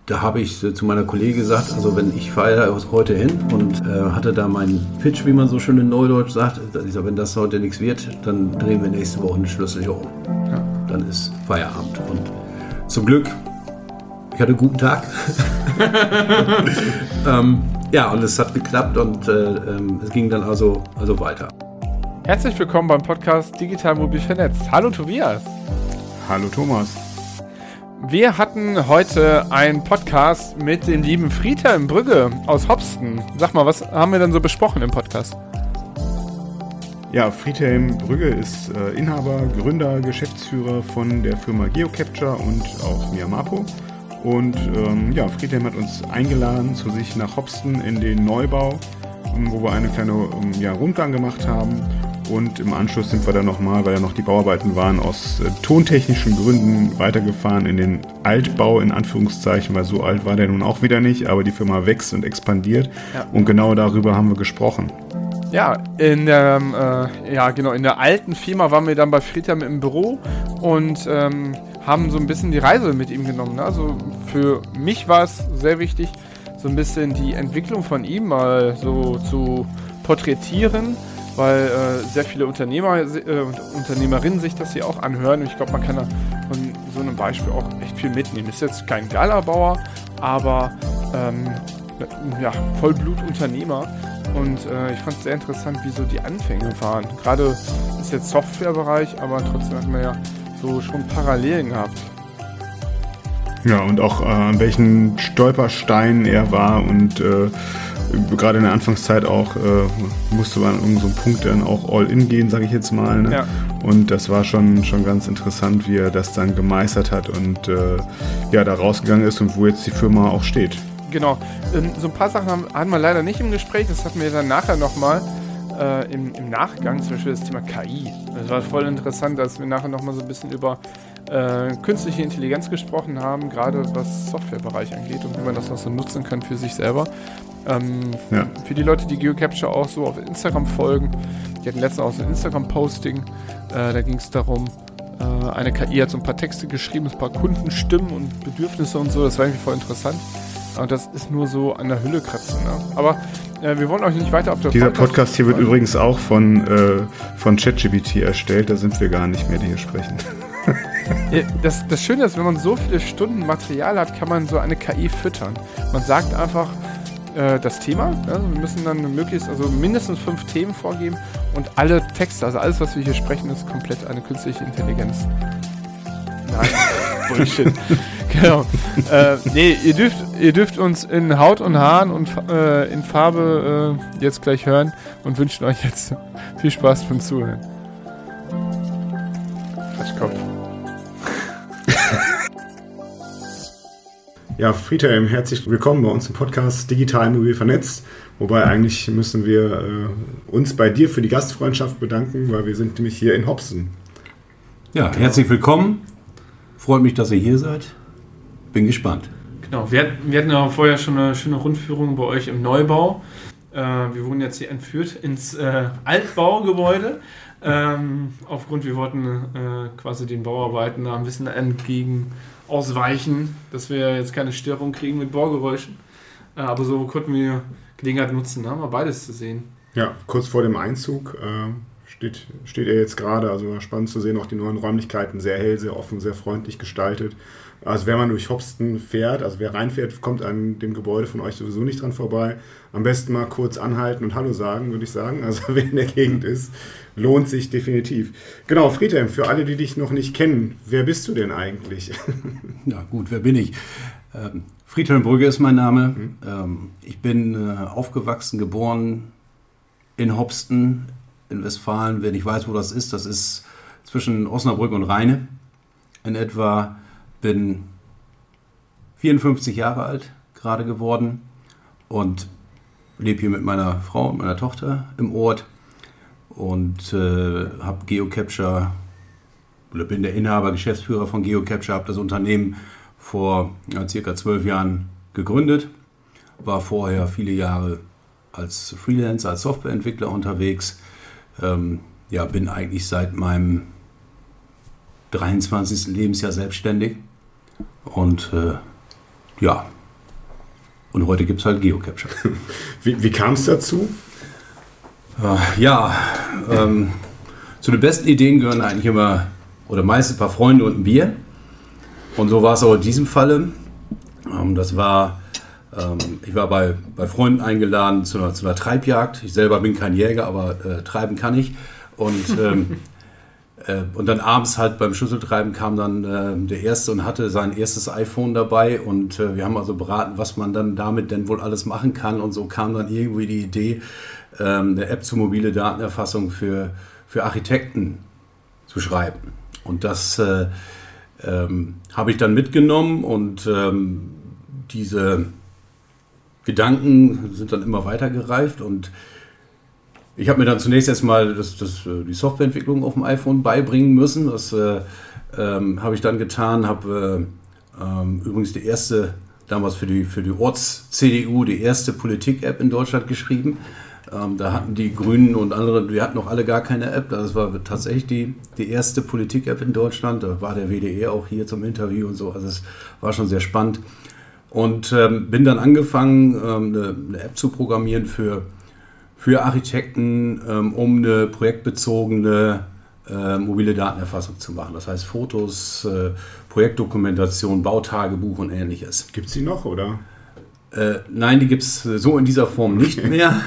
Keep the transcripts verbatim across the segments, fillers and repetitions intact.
da habe ich zu meiner Kollegin gesagt, also wenn ich fahre da heute hin und äh, hatte da meinen Pitch, wie man so schön in Neudeutsch sagt, ich sag, wenn das heute nichts wird, dann drehen wir nächste Woche den Schlüssel hier um. Ja. Dann ist Feierabend. Und zum Glück, ich hatte einen guten Tag. ähm, ja, und es hat geklappt und äh, ähm, es ging dann also, also weiter. Herzlich willkommen beim Podcast Digital Mobil Vernetzt. Hallo Tobias. Hallo Thomas. Wir hatten heute einen Podcast mit dem lieben Friedhelm Brügge aus Hopsten. Sag mal, was haben wir denn so besprochen im Podcast? Ja, Friedhelm Brügge ist äh, Inhaber, Gründer, Geschäftsführer von der Firma GeoCapture und auch Miamapo. Und ähm, ja, Friedhelm hat uns eingeladen zu sich nach Hopsten in den Neubau, ähm, wo wir eine kleine ähm, ja, Rundgang gemacht haben. Und im Anschluss sind wir dann nochmal, weil ja noch die Bauarbeiten waren, aus äh, tontechnischen Gründen weitergefahren in den Altbau, in Anführungszeichen, weil so alt war der nun auch wieder nicht, aber die Firma wächst und expandiert. Ja. Und genau darüber haben wir gesprochen. Ja, in der, äh, ja, genau, in der alten Firma waren wir dann bei Friedhelm im Büro und ähm, haben so ein bisschen die Reise mit ihm genommen. Ne? Also für mich war es sehr wichtig, so ein bisschen die Entwicklung von ihm mal so zu porträtieren, weil äh, sehr viele Unternehmer und äh, Unternehmerinnen sich das hier auch anhören. Und ich glaube, man kann da von so einem Beispiel auch echt viel mitnehmen. Ist jetzt kein Galerbauer, aber ähm, ja, Vollblutunternehmer. Und äh, ich fand es sehr interessant, wie so die Anfänge waren. Gerade ist jetzt Softwarebereich, aber trotzdem hat man ja so schon Parallelen gehabt. Ja, und auch äh, an welchen Stolpersteinen er war und äh, gerade in der Anfangszeit auch äh, musste man an irgendeinem Punkt dann auch all in gehen, sage ich jetzt mal. Ne? Ja. Und das war schon, schon ganz interessant, wie er das dann gemeistert hat und äh, ja, da rausgegangen ist und wo jetzt die Firma auch steht. Genau. So ein paar Sachen haben, hatten wir leider nicht im Gespräch, das hatten wir dann nachher nochmal äh, im, im Nachgang, zum Beispiel das Thema K I. Das war voll interessant, dass wir nachher nochmal so ein bisschen über äh, künstliche Intelligenz gesprochen haben, gerade was Softwarebereich angeht und wie man das noch so nutzen kann für sich selber. Ähm, ja. Für die Leute, die GeoCapture auch so auf Instagram folgen, die hatten letztens auch so ein Instagram-Posting, äh, da ging es darum, äh, eine K I hat so ein paar Texte geschrieben, ein paar Kundenstimmen und Bedürfnisse und so, das war irgendwie voll interessant. Und das ist nur so an der Hülle kratzen. Ne? Aber äh, wir wollen euch nicht weiter auf der Dieser Podcast, Podcast hier wird übrigens auch von, äh, von ChatGPT erstellt, da sind wir gar nicht mehr, die hier sprechen. Das, das Schöne ist, wenn man so viele Stunden Material hat, kann man so eine K I füttern. Man sagt einfach äh, das Thema. Ne? Wir müssen dann möglichst, also mindestens fünf Themen vorgeben und alle Texte, also alles, was wir hier sprechen, ist komplett eine künstliche Intelligenz. Nein, Bullshit. Genau. Äh, nee, ihr dürft, ihr dürft uns in Haut und Haaren und äh, in Farbe äh, jetzt gleich hören und wünschen euch jetzt viel Spaß beim Zuhören. Quatschkopf. Ja, Friedhelm, herzlich willkommen bei uns im Podcast Digital Mobil Vernetzt. Wobei eigentlich müssen wir äh, uns bei dir für die Gastfreundschaft bedanken, weil wir sind nämlich hier in Hopsten. Ja, herzlich willkommen. Freut mich, dass ihr hier seid. Bin gespannt. Genau, wir, wir hatten ja vorher schon eine schöne Rundführung bei euch im Neubau. Äh, wir wurden jetzt hier entführt ins äh, Altbaugebäude. Ähm, aufgrund, wir wollten äh, quasi den Bauarbeiten da ein bisschen entgegen ausweichen, dass wir jetzt keine Störung kriegen mit Baugeräuschen. Äh, aber so konnten wir Gelegenheit nutzen, da haben wir beides zu sehen. Ja, kurz vor dem Einzug äh, steht, steht er jetzt gerade. Also spannend zu sehen, auch die neuen Räumlichkeiten, sehr hell, sehr offen, sehr freundlich gestaltet. Also wenn man durch Hopsten fährt, also wer reinfährt, kommt an dem Gebäude von euch sowieso nicht dran vorbei. Am besten mal kurz anhalten und Hallo sagen, würde ich sagen. Also wer in der Gegend ist, lohnt sich definitiv. Genau, Friedhelm, für alle, die dich noch nicht kennen, wer bist du denn eigentlich? Ja gut, wer bin ich? Ähm, Friedhelm Brügge ist mein Name. Mhm. Ähm, ich bin äh, aufgewachsen, geboren in Hopsten, in Westfalen. Wer nicht weiß, wo das ist, das ist zwischen Osnabrück und Rheine in etwa. Bin vierundfünfzig Jahre alt gerade geworden und lebe hier mit meiner Frau und meiner Tochter im Ort und äh, habe GeoCapture, oder bin der Inhaber, Geschäftsführer von GeoCapture, habe das Unternehmen vor ja, circa zwölf Jahren gegründet, war vorher viele Jahre als Freelancer, als Softwareentwickler unterwegs, ähm, ja, bin eigentlich seit meinem dreiundzwanzigsten Lebensjahr selbstständig und äh, ja, Und heute gibt es halt GeoCapture. Wie, wie kam es dazu? Äh, ja, ähm, zu den besten Ideen gehören eigentlich immer, oder meist ein paar Freunde und ein Bier. Und so war es auch in diesem Falle. Ähm, das war, ähm, ich war bei, bei Freunden eingeladen zu einer, zu einer Treibjagd. Ich selber bin kein Jäger, aber äh, treiben kann ich. Und, ähm, äh, und dann abends halt beim Schlüsseltreiben kam dann äh, der Erste und hatte sein erstes iPhone dabei. Und äh, wir haben also beraten, was man dann damit denn wohl alles machen kann. Und so kam dann irgendwie die Idee, ähm, eine App zur mobile Datenerfassung für, für Architekten zu schreiben. Und das äh, ähm, habe ich dann mitgenommen und ähm, diese Gedanken sind dann immer weiter gereift und ich habe mir dann zunächst erstmal das, das, die Softwareentwicklung auf dem iPhone beibringen müssen. Das äh, ähm, habe ich dann getan, habe äh, ähm, übrigens die erste, damals für die, für die Orts-C D U, die erste Politik-App in Deutschland geschrieben. Ähm, da hatten die Grünen und andere, wir hatten noch alle gar keine App. Das war tatsächlich die, die erste Politik-App in Deutschland. Da war der W D R auch hier zum Interview und so. Also es war schon sehr spannend. Und ähm, bin dann angefangen, ähm, eine, eine App zu programmieren für, für Architekten, ähm, um eine projektbezogene äh, mobile Datenerfassung zu machen. Das heißt Fotos, äh, Projektdokumentation, Bautagebuch und Ähnliches. Gibt es die noch, oder? Äh, nein, die gibt es so in dieser Form nicht mehr.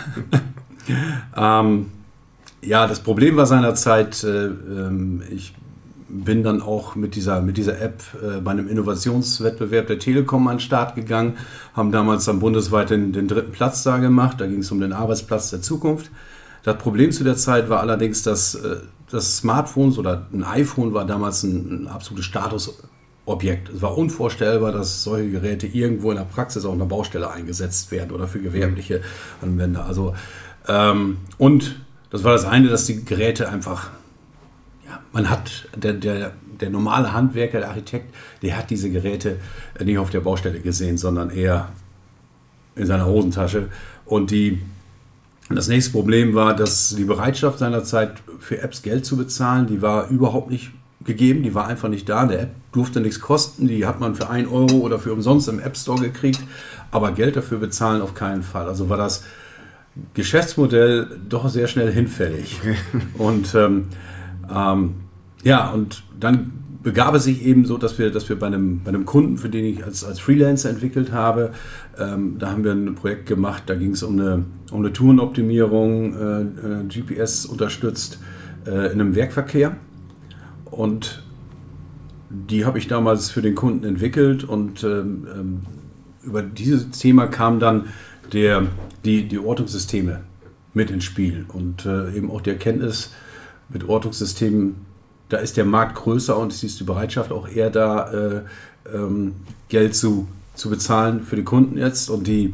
ähm, ja, das Problem war seinerzeit, äh, ähm, ich bin dann auch mit dieser, mit dieser App äh, bei einem Innovationswettbewerb der Telekom an den Start gegangen, haben damals dann bundesweit den, den dritten Platz da gemacht, da ging es um den Arbeitsplatz der Zukunft. Das Problem zu der Zeit war allerdings, dass äh, das Smartphones oder ein iPhone war damals ein, ein absolutes Statusobjekt. Es war unvorstellbar, dass solche Geräte irgendwo in der Praxis auf einer Baustelle eingesetzt werden oder für gewerbliche Anwender. Also, ähm, und das war das eine, dass die Geräte einfach, ja, man hat, der, der, der normale Handwerker, der Architekt, der hat diese Geräte nicht auf der Baustelle gesehen, sondern eher in seiner Hosentasche. Und die, das nächste Problem war, dass die Bereitschaft seinerzeit für Apps Geld zu bezahlen, die war überhaupt nicht gegeben, die war einfach nicht da. Der App durfte nichts kosten, die hat man für ein Euro oder für umsonst im App Store gekriegt, aber Geld dafür bezahlen auf keinen Fall. Also war das Geschäftsmodell doch sehr schnell hinfällig. Okay. Und ähm, ähm, ja, und dann begab es sich eben so, dass wir, dass wir bei einem, bei einem Kunden, für den ich als, als Freelancer entwickelt habe, ähm, da haben wir ein Projekt gemacht, da ging es um eine, um eine Tourenoptimierung, äh, G P S unterstützt äh, in einem Werkverkehr. Und die habe ich damals für den Kunden entwickelt und ähm, über dieses Thema kam dann der, die, die Ortungssysteme mit ins Spiel und äh, eben auch die Erkenntnis, mit Ortungssystemen, da ist der Markt größer und es ist die Bereitschaft auch eher da, äh, ähm, Geld zu, zu bezahlen für die Kunden jetzt und die,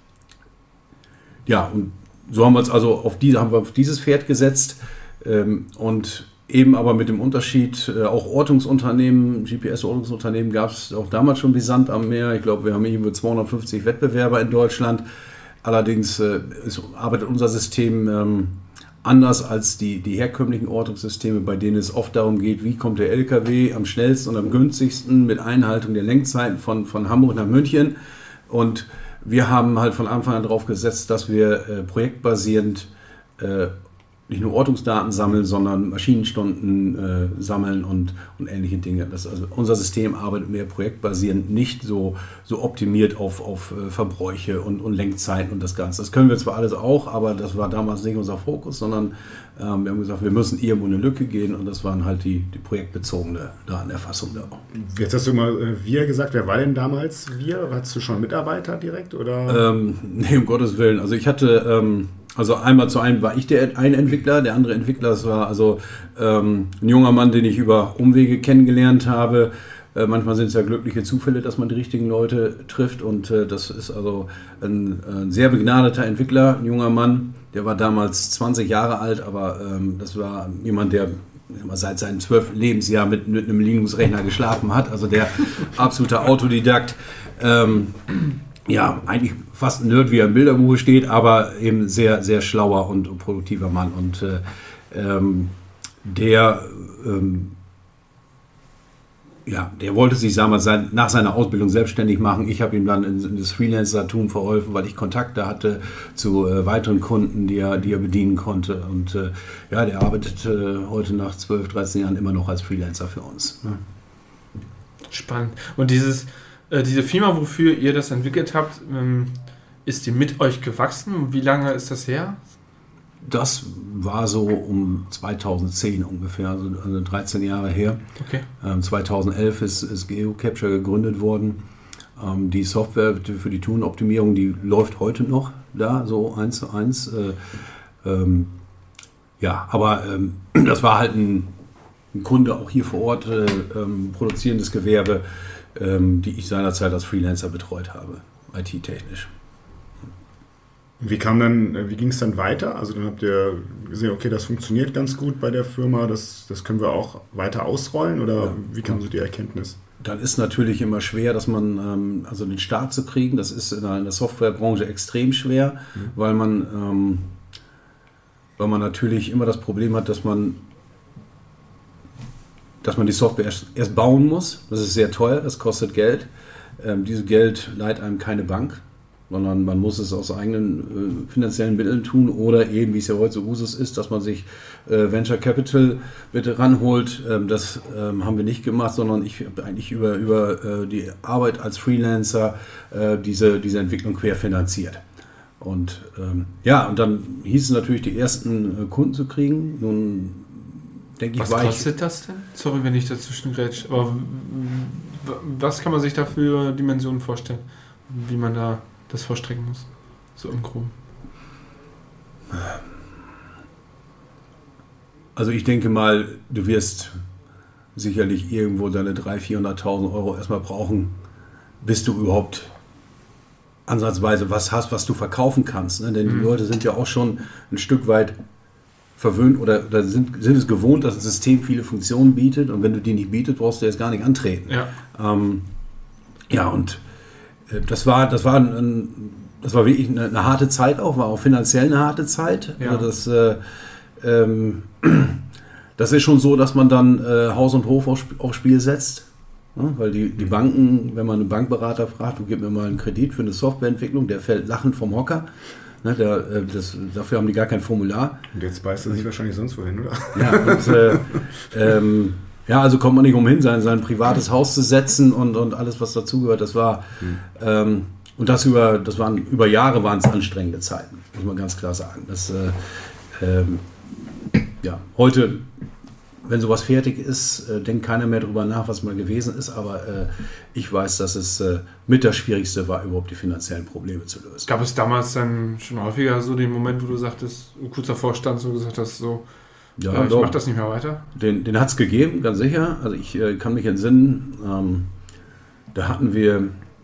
ja, und so haben wir uns also auf, die, haben wir auf dieses Pferd gesetzt ähm, und eben aber mit dem Unterschied, äh, auch Ortungsunternehmen, G P S-Ortungsunternehmen gab es auch damals schon wie Sand am Meer. Ich glaube, wir haben irgendwie zweihundertfünfzig Wettbewerber in Deutschland. Allerdings äh, ist, arbeitet unser System ähm, anders als die, die herkömmlichen Ortungssysteme, bei denen es oft darum geht, wie kommt der L K W am schnellsten und am günstigsten mit Einhaltung der Lenkzeiten von, von Hamburg nach München. Und wir haben halt von Anfang an darauf gesetzt, dass wir äh, projektbasierend äh, nicht nur Ortungsdaten sammeln, sondern Maschinenstunden äh, sammeln und, und ähnliche Dinge. Das, also unser System arbeitet mehr projektbasierend, nicht so, so optimiert auf, auf äh, Verbräuche und, und Lenkzeiten und das Ganze. Das können wir zwar alles auch, aber das war damals nicht unser Fokus, sondern ähm, wir haben gesagt, wir müssen irgendwo eine Lücke gehen und das waren halt die, die projektbezogene Datenerfassung da. Jetzt hast du mal äh, wir gesagt, wer war denn damals wir? Hattest du schon Mitarbeiter direkt? Oder? Ähm, nee, um Gottes Willen. Also ich hatte... Ähm, Also einmal zu einem war ich der ein Entwickler, der andere Entwickler, das war also ähm, ein junger Mann, den ich über Umwege kennengelernt habe. Äh, manchmal sind es ja glückliche Zufälle, dass man die richtigen Leute trifft und äh, das ist also ein, ein sehr begnadeter Entwickler, ein junger Mann, der war damals zwanzig Jahre alt, aber ähm, das war jemand, der seit seinem zwölften Lebensjahr mit, mit einem Linux-Rechner geschlafen hat, also der absolute Autodidakt. Ähm, Ja, eigentlich fast ein Nerd, wie er im Bilderbuch steht, aber eben sehr, sehr schlauer und produktiver Mann. Und äh, ähm, der ähm, ja, der wollte sich damals sein, nach seiner Ausbildung selbstständig machen. Ich habe ihm dann in, in das Freelancer-Tum verholfen, weil ich Kontakte hatte zu äh, weiteren Kunden, die er, die er bedienen konnte. Und äh, ja, der arbeitet äh, heute nach zwölf, dreizehn Jahren immer noch als Freelancer für uns. Ne? Spannend. Und dieses, äh, diese Firma, wofür ihr das entwickelt habt, ähm, ist die mit euch gewachsen? Wie lange ist das her? Das war so um zweitausendzehn ungefähr, also dreizehn Jahre her. Okay. Ähm, zweitausendelf ist, ist GeoCapture gegründet worden. Ähm, die Software für die Tourenoptimierung, die läuft heute noch da, so eins zu eins. Äh, ähm, ja, aber ähm, das war halt ein, ein Kunde auch hier vor Ort, äh, ähm, produzierendes Gewerbe, ähm, die ich seinerzeit als Freelancer betreut habe, I T-technisch. Wie kam dann, wie ging es dann weiter? Also dann habt ihr gesehen, okay, das funktioniert ganz gut bei der Firma, das, das können wir auch weiter ausrollen, oder ja. Wie kam so die Erkenntnis? Dann ist natürlich immer schwer, dass man, ähm, also den Start zu kriegen, das ist in der, in der Softwarebranche extrem schwer, mhm. weil man, ähm, weil man natürlich immer das Problem hat, dass man, dass man die Software erst, erst bauen muss. Das ist sehr teuer, das kostet Geld. Ähm, dieses Geld leiht einem keine Bank, sondern man muss es aus eigenen äh, finanziellen Mitteln tun oder eben, wie es ja heute so Usus ist, dass man sich äh, Venture Capital bitte ranholt. Ähm, das ähm, haben wir nicht gemacht, sondern ich habe eigentlich über, über äh, die Arbeit als Freelancer äh, diese, diese Entwicklung querfinanziert. Und ähm, ja, und dann hieß es natürlich, die ersten äh, Kunden zu kriegen. Nun denke ich, was war kostet ich, das denn? Sorry, wenn ich dazwischen grätsche, aber w- w- was kann man sich da für Dimensionen vorstellen, wie man da das vorstrecken muss, so im Groben? Also ich denke mal, du wirst sicherlich irgendwo deine dreihunderttausend, vierhunderttausend Euro erstmal brauchen, bis du überhaupt ansatzweise was hast, was du verkaufen kannst. Ne? Denn mhm. die Leute sind ja auch schon ein Stück weit verwöhnt oder, oder sind, sind es gewohnt, dass ein System viele Funktionen bietet, und wenn du die nicht bietest, brauchst du jetzt gar nicht antreten. Ja, ähm, ja und Das war, das war, ein, das war wirklich eine, eine harte Zeit auch, war auch finanziell eine harte Zeit. Ja. Also das, äh, ähm, das ist schon so, dass man dann äh, Haus und Hof aufs, aufs Spiel setzt. Ja, weil die, die Banken, wenn man einen Bankberater fragt, du gib mir mal einen Kredit für eine Softwareentwicklung, der fällt lachend vom Hocker. Ne, der, äh, das, dafür haben die gar kein Formular. Und jetzt beißt er sich wahrscheinlich sonst wohin, oder? Ja, und, äh, ähm, Ja, also kommt man nicht umhin, sein, sein privates Haus zu setzen und, und alles, was dazugehört. Das war, mhm. ähm, und das über, das waren, über Jahre waren es anstrengende Zeiten, muss man ganz klar sagen. Das, äh, ähm, ja, heute, wenn sowas fertig ist, äh, denkt keiner mehr darüber nach, was mal gewesen ist, aber äh, ich weiß, dass es äh, mit das Schwierigste war, überhaupt die finanziellen Probleme zu lösen. Gab es damals dann schon häufiger so den Moment, wo du sagtest, kurz davor standst und gesagt hast, so, Ja, ja, ich doch. mach das nicht mehr weiter. Den, den hat es gegeben, ganz sicher. Also ich äh, kann mich entsinnen, ähm, da hatten wir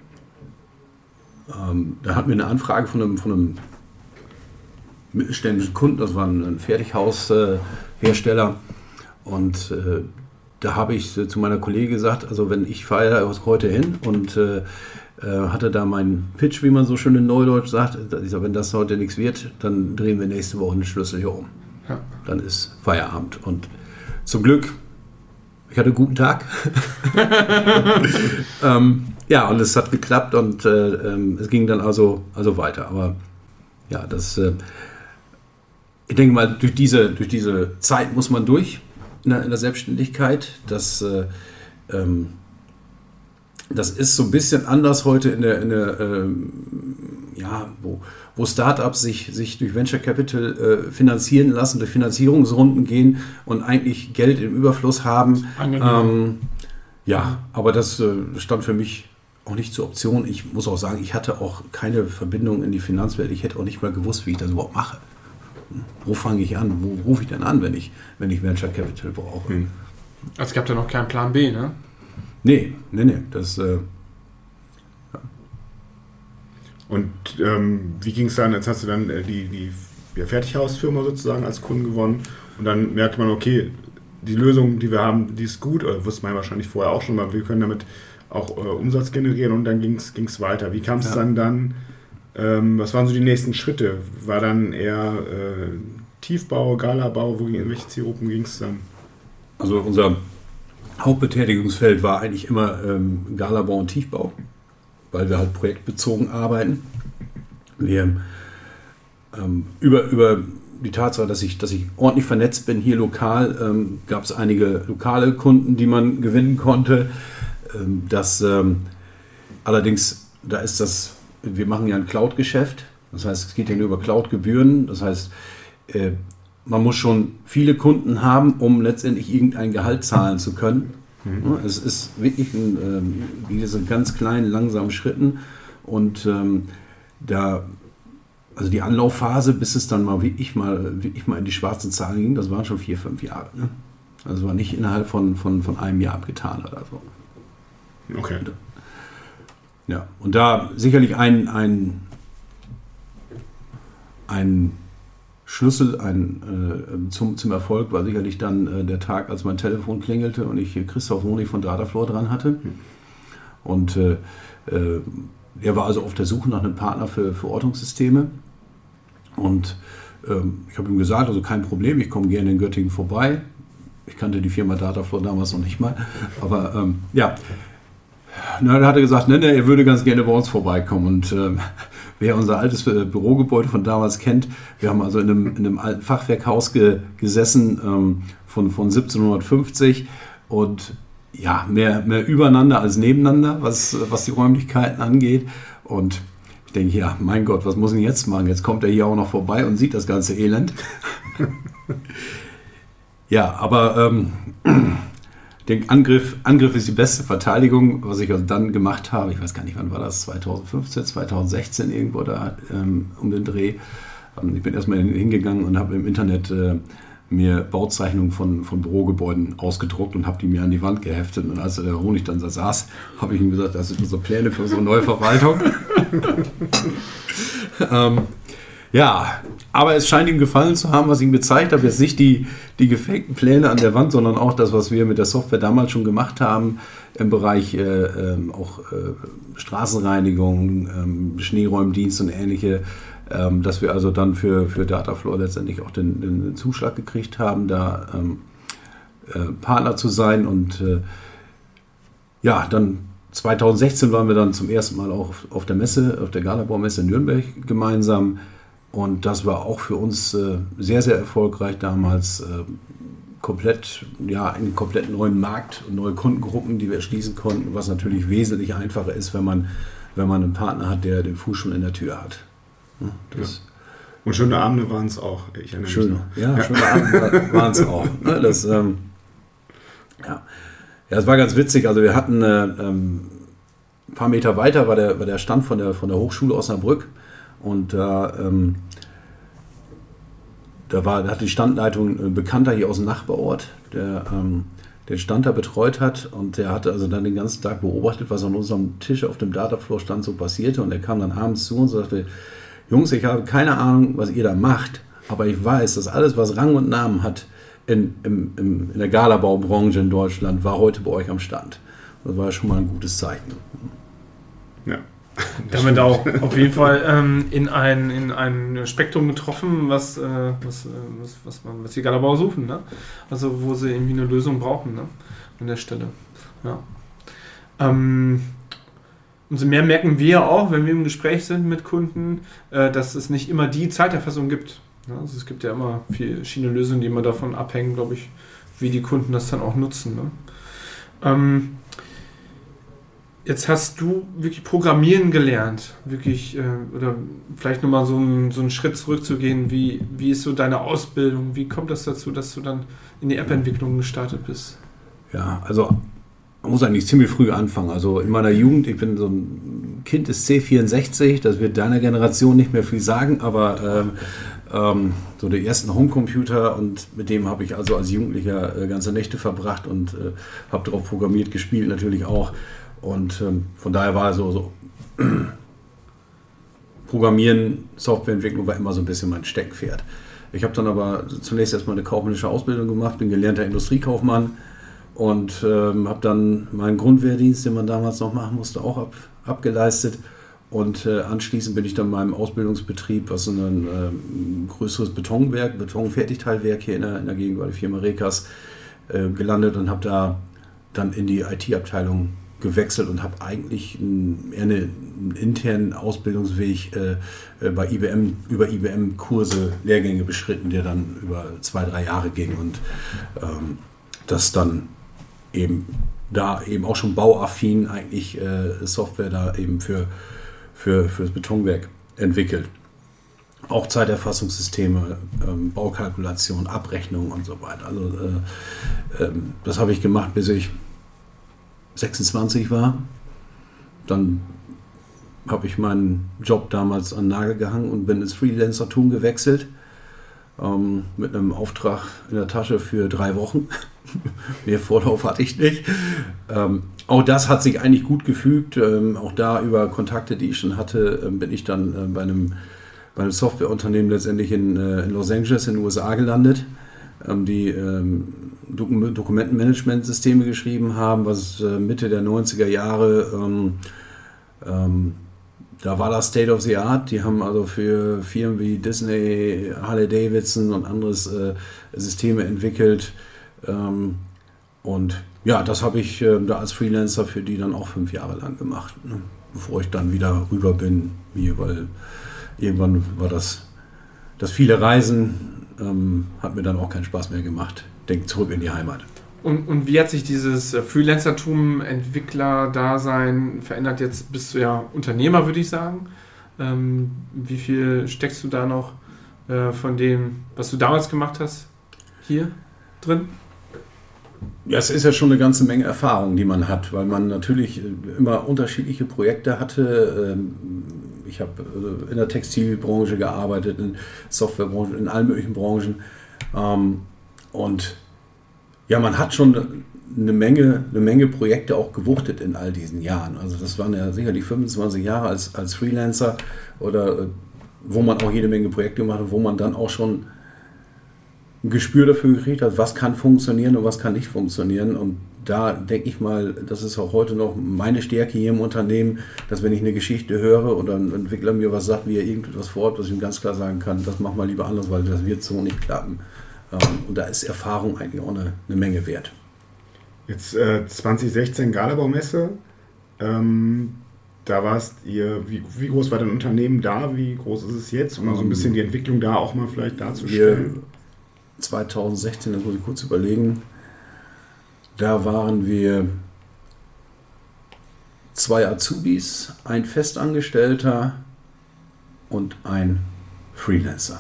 ähm, da hatten wir eine Anfrage von einem, von einem mittelständischen Kunden, das war ein, ein Fertighaushersteller, äh, und äh, da habe ich äh, zu meiner Kollegin gesagt, also wenn ich fahre heute hin und äh, äh, hatte da meinen Pitch, wie man so schön in Neudeutsch sagt, ich sag, wenn das heute nichts wird, dann drehen wir nächste Woche den Schlüssel hier um. Ja. Dann ist Feierabend. Und zum Glück, ich hatte einen guten Tag. ähm, ja, und es hat geklappt und äh, ähm, es ging dann also, also weiter. Aber ja, das, äh, ich denke mal, durch diese, durch diese Zeit muss man durch in der, in der Selbstständigkeit. Das, äh, ähm, das ist so ein bisschen anders heute in der, in der ähm, ja, wo, wo Startups sich, sich durch Venture Capital äh, finanzieren lassen, durch Finanzierungsrunden gehen und eigentlich Geld im Überfluss haben. Ähm, ja, aber das äh, stand für mich auch nicht zur Option. Ich muss auch sagen, ich hatte auch keine Verbindung in die Finanzwelt. Ich hätte auch nicht mal gewusst, wie ich das überhaupt mache. Wo fange ich an? Wo rufe ich denn an, wenn ich, wenn ich Venture Capital brauche? Hm. Also es gab da noch keinen Plan B, ne? Nee, nee, nee. Das, äh, ja. Und ähm, wie ging es dann? Jetzt hast du dann äh, die, die ja, Fertighausfirma sozusagen als Kunden gewonnen und dann merkte man, okay, die Lösung, die wir haben, die ist gut, oder wusste man wahrscheinlich vorher auch schon, weil wir können damit auch äh, Umsatz generieren, und dann ging es weiter. Wie kam es Ja. dann dann, ähm, was waren so die nächsten Schritte? War dann eher äh, Tiefbau, Galabau, wo, in welche Zielgruppen ging es dann? Also unser Hauptbetätigungsfeld war eigentlich immer ähm, Galabau und Tiefbau, weil wir halt projektbezogen arbeiten. Wir ähm, über, über die Tatsache, dass ich, dass ich ordentlich vernetzt bin hier lokal, ähm, gab es einige lokale Kunden, die man gewinnen konnte. Ähm, das ähm, allerdings, da ist das, wir machen ja ein Cloud-Geschäft, das heißt, es geht ja nur über Cloud-Gebühren, das heißt, äh, man muss schon viele Kunden haben, um letztendlich irgendein Gehalt zahlen zu können. Mhm. Es ist wirklich ein, ähm, wie diese ganz kleinen, langsamen Schritten und ähm, da, also die Anlaufphase, bis es dann mal wirklich mal, wirklich mal in die schwarzen Zahlen ging, das waren schon vier, fünf Jahre. Ne? Also war nicht innerhalb von, von, von einem Jahr abgetan oder so. Okay. Ja, und da sicherlich ein, ein, ein Schlüssel ein, äh, zum, zum Erfolg war sicherlich dann äh, der Tag, als mein Telefon klingelte und ich Christoph Honig von Datafloor dran hatte. Und äh, äh, er war also auf der Suche nach einem Partner für, für Ortungssysteme. Und ähm, ich habe ihm gesagt, also kein Problem, ich komme gerne in Göttingen vorbei. Ich kannte die Firma Datafloor damals noch nicht mal. Aber ähm, ja, na, dann hat er gesagt, ne, ne, er würde ganz gerne bei uns vorbeikommen. Und ähm, wer unser altes Bürogebäude von damals kennt, wir haben also in einem, in einem alten Fachwerkhaus ge, gesessen ähm, von, von siebzehnhundertfünfzig und ja, mehr, mehr übereinander als nebeneinander, was, was die Räumlichkeiten angeht. Und ich denke, ja, mein Gott, was muss ich jetzt machen? Jetzt kommt er hier auch noch vorbei und sieht das ganze Elend. Ja, aber ähm, den Angriff, Angriff ist die beste Verteidigung, was ich also dann gemacht habe. Ich weiß gar nicht, wann war das, zweitausendfünfzehn, zweitausendsechzehn irgendwo da ähm, um den Dreh. Ähm, ich bin erstmal hingegangen und habe im Internet äh, mir Bauzeichnungen von, von Bürogebäuden ausgedruckt und habe die mir an die Wand geheftet. Und als der Honig dann da saß, habe ich ihm gesagt, das sind unsere Pläne für unsere neue Verwaltung. ähm, ja, aber es scheint ihm gefallen zu haben, was ich ihm gezeigt habe. Jetzt nicht die, die gefakten Pläne an der Wand, sondern auch das, was wir mit der Software damals schon gemacht haben im Bereich äh, äh, auch äh, Straßenreinigung, äh, Schneeräumdienst und ähnliche. Ähm, dass wir also dann für, für Datafloor letztendlich auch den, den Zuschlag gekriegt haben, da ähm, äh, Partner zu sein. Und äh, ja, dann zweitausendsechzehn waren wir dann zum ersten Mal auch auf, auf der Messe, auf der Galabau-Messe in Nürnberg gemeinsam. Und das war auch für uns äh, sehr, sehr erfolgreich damals. Äh, komplett, ja, einen komplett neuen Markt und neue Kundengruppen, die wir erschließen konnten, was natürlich wesentlich einfacher ist, wenn man, wenn man einen Partner hat, der den Fuß schon in der Tür hat. Das ja. Und schöne Abende waren es auch. Ich erinnere schöne, mich noch. Ja, ja, schöne Abende waren es auch. Das, ähm, ja. ja, es war ganz witzig. Also wir hatten äh, ähm, ein paar Meter weiter war der, war der Stand von der, von der Hochschule Osnabrück und da, ähm, da, war, da hat die Standleitung ein Bekannter hier aus dem Nachbarort, der ähm, den Stand da betreut hat und der hatte also dann den ganzen Tag beobachtet, was an unserem Tisch auf dem Datafloor-Stand so passierte und er kam dann abends zu und sagte, Jungs, ich habe keine Ahnung, was ihr da macht, aber ich weiß, dass alles, was Rang und Namen hat in, im, im, in der Galabaubranche in Deutschland, war heute bei euch am Stand. Das war schon mal ein gutes Zeichen. Ja. Damit auch auf jeden Fall ähm, in, ein, in ein Spektrum getroffen, was, äh, was, äh, was, was, man, was die Galabauer suchen. Ne? Also wo sie irgendwie eine Lösung brauchen, ne? An der Stelle. Ja. Ähm, Umso mehr merken wir auch, wenn wir im Gespräch sind mit Kunden, äh, dass es nicht immer die Zeiterfassung gibt. Ja, also es gibt ja immer verschiedene Lösungen, die immer davon abhängen, glaube ich, wie die Kunden das dann auch nutzen. Ne? Ähm, jetzt hast du wirklich Programmieren gelernt, wirklich, äh, oder vielleicht nochmal so, ein, so einen Schritt zurückzugehen, wie, wie ist so deine Ausbildung, wie kommt das dazu, dass du dann in die App-Entwicklung gestartet bist? Ja, also man muss eigentlich ziemlich früh anfangen. Also in meiner Jugend, ich bin so ein Kind des C vierundsechzig, das wird deiner Generation nicht mehr viel sagen, aber ähm, ähm, so die ersten Homecomputer und mit dem habe ich also als Jugendlicher äh, ganze Nächte verbracht und äh, habe darauf programmiert, gespielt natürlich auch. Und ähm, von daher war so, so Programmieren, Softwareentwicklung war immer so ein bisschen mein Steckenpferd. Ich habe dann aber zunächst erstmal eine kaufmännische Ausbildung gemacht, bin gelernter Industriekaufmann. Und ähm, habe dann meinen Grundwehrdienst, den man damals noch machen musste, auch ab, abgeleistet. Und äh, anschließend bin ich dann in meinem Ausbildungsbetrieb, was ein, ähm, größeres Betonwerk, Betonfertigteilwerk hier in der, in der Gegend war die Firma Rekas, äh, gelandet und habe da dann in die I T-Abteilung gewechselt und habe eigentlich ein, eher eine, einen internen Ausbildungsweg äh, bei I B M, über I B M-Kurse, Lehrgänge beschritten, der dann über zwei, drei Jahre ging und ähm, das dann eben da eben auch schon bauaffin eigentlich äh, Software da eben für, für, für das Betonwerk entwickelt. Auch Zeiterfassungssysteme, ähm, Baukalkulation, Abrechnung und so weiter. Also äh, äh, das habe ich gemacht, bis ich sechsundzwanzig war. Dann habe ich meinen Job damals an den Nagel gehangen und bin ins Freelancertum gewechselt. Ähm, mit einem Auftrag in der Tasche für drei Wochen. Mehr Vorlauf hatte ich nicht. Ähm, auch das hat sich eigentlich gut gefügt. Ähm, auch da über Kontakte, die ich schon hatte, ähm, bin ich dann äh, bei einem bei einem Softwareunternehmen letztendlich in, äh, in Los Angeles in den U S A gelandet, ähm, die ähm, Dok- Dokumentenmanagementsysteme geschrieben haben, was äh, Mitte der neunziger Jahre, ähm, ähm, da war das State of the Art. Die haben also für Firmen wie Disney, Harley Davidson und anderes äh, Systeme entwickelt. Ähm, und ja, das habe ich äh, da als Freelancer für die dann auch fünf Jahre lang gemacht, ne? Bevor ich dann wieder rüber bin, hier, weil irgendwann war das, das viele Reisen, ähm, hat mir dann auch keinen Spaß mehr gemacht. Denk zurück in die Heimat. Und, und wie hat sich dieses Freelancertum, Entwickler-Dasein verändert? Jetzt bist du ja Unternehmer, würde ich sagen. Ähm, wie viel steckst du da noch äh, von dem, was du damals gemacht hast, hier drin? Ja, es ist ja schon eine ganze Menge Erfahrung, die man hat, weil man natürlich immer unterschiedliche Projekte hatte. Ich habe in der Textilbranche gearbeitet, in Softwarebranche, in allen möglichen Branchen. Und ja, man hat schon eine Menge, eine Menge Projekte auch gewuchtet in all diesen Jahren. Also das waren ja sicherlich fünfundzwanzig Jahre als, als Freelancer, oder wo man auch jede Menge Projekte gemacht hat, wo man dann auch schon ein Gespür dafür gekriegt hat, was kann funktionieren und was kann nicht funktionieren. Und da denke ich mal, das ist auch heute noch meine Stärke hier im Unternehmen, dass wenn ich eine Geschichte höre oder ein Entwickler mir was sagt, wie er irgendetwas vorhat, was ich ihm ganz klar sagen kann, das mach mal lieber anders, weil das wird so nicht klappen. Und da ist Erfahrung eigentlich auch eine, eine Menge wert. Jetzt äh, zwanzig sechzehn Galabaumesse, ähm, da warst ihr, wie, wie groß war dein Unternehmen da, wie groß ist es jetzt? Um mal so ein bisschen die Entwicklung da auch mal vielleicht darzustellen. Wir, zwanzig sechzehn, das muss ich kurz überlegen, da waren wir zwei Azubis, ein Festangestellter und ein Freelancer.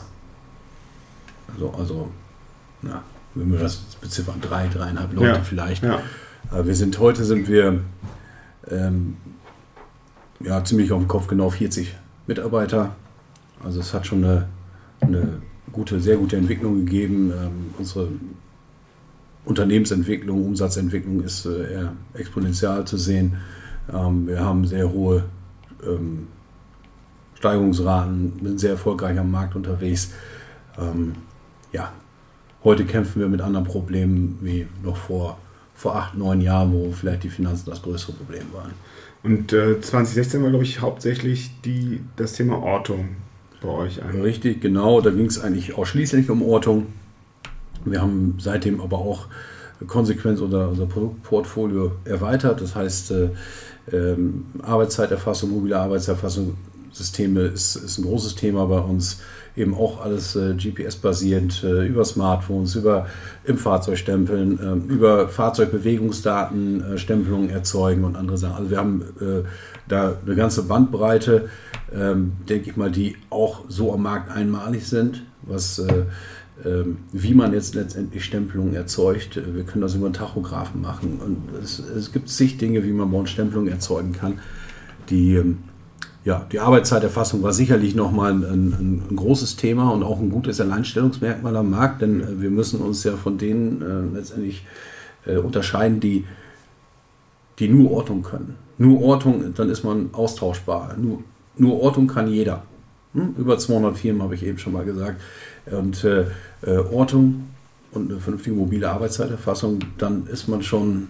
Also, also na, wenn wir das beziffern, drei, dreieinhalb Leute ja, vielleicht. Ja. Wir sind, heute sind wir ähm, ja, ziemlich auf den Kopf genau vierzig Mitarbeiter. Also es hat schon eine, eine gute, sehr gute Entwicklung gegeben. Ähm, unsere Unternehmensentwicklung, Umsatzentwicklung ist äh, eher exponentiell zu sehen. Ähm, wir haben sehr hohe ähm, Steigerungsraten, sind sehr erfolgreich am Markt unterwegs. Ähm, ja, heute kämpfen wir mit anderen Problemen wie noch vor, vor acht, neun Jahren, wo vielleicht die Finanzen das größere Problem waren. Und äh, zwanzig sechzehn war, glaube ich, hauptsächlich die, das Thema Ortung bei euch eigentlich. Richtig, genau. Da ging es eigentlich ausschließlich um Ortung. Wir haben seitdem aber auch konsequent unser, unser Produktportfolio erweitert. Das heißt, äh, ähm, Arbeitszeiterfassung, mobile Arbeitszeiterfassungssysteme ist, ist ein großes Thema bei uns. Eben auch alles äh, G P S-basierend, äh, über Smartphones, über im Fahrzeug stempeln, äh, über Fahrzeugbewegungsdaten, äh, Stempelungen erzeugen und andere Sachen. Also wir haben äh, da eine ganze Bandbreite, ähm, denke ich mal, die auch so am Markt einmalig sind, was äh, äh, wie man jetzt letztendlich Stempelungen erzeugt. Wir können das über einen Tachographen machen. Und es, es gibt zig Dinge, wie man bei uns Stempelungen erzeugen kann, die ähm, Ja, die Arbeitszeiterfassung war sicherlich nochmal ein, ein, ein großes Thema und auch ein gutes Alleinstellungsmerkmal am Markt, denn äh, wir müssen uns ja von denen äh, letztendlich äh, unterscheiden, die, die nur Ortung können. Nur Ortung, dann ist man austauschbar. Nur, nur Ortung kann jeder. Hm? Über zweihundert Firmen, habe ich eben schon mal gesagt. Und äh, äh, Ortung und eine vernünftige mobile Arbeitszeiterfassung, dann ist man schon,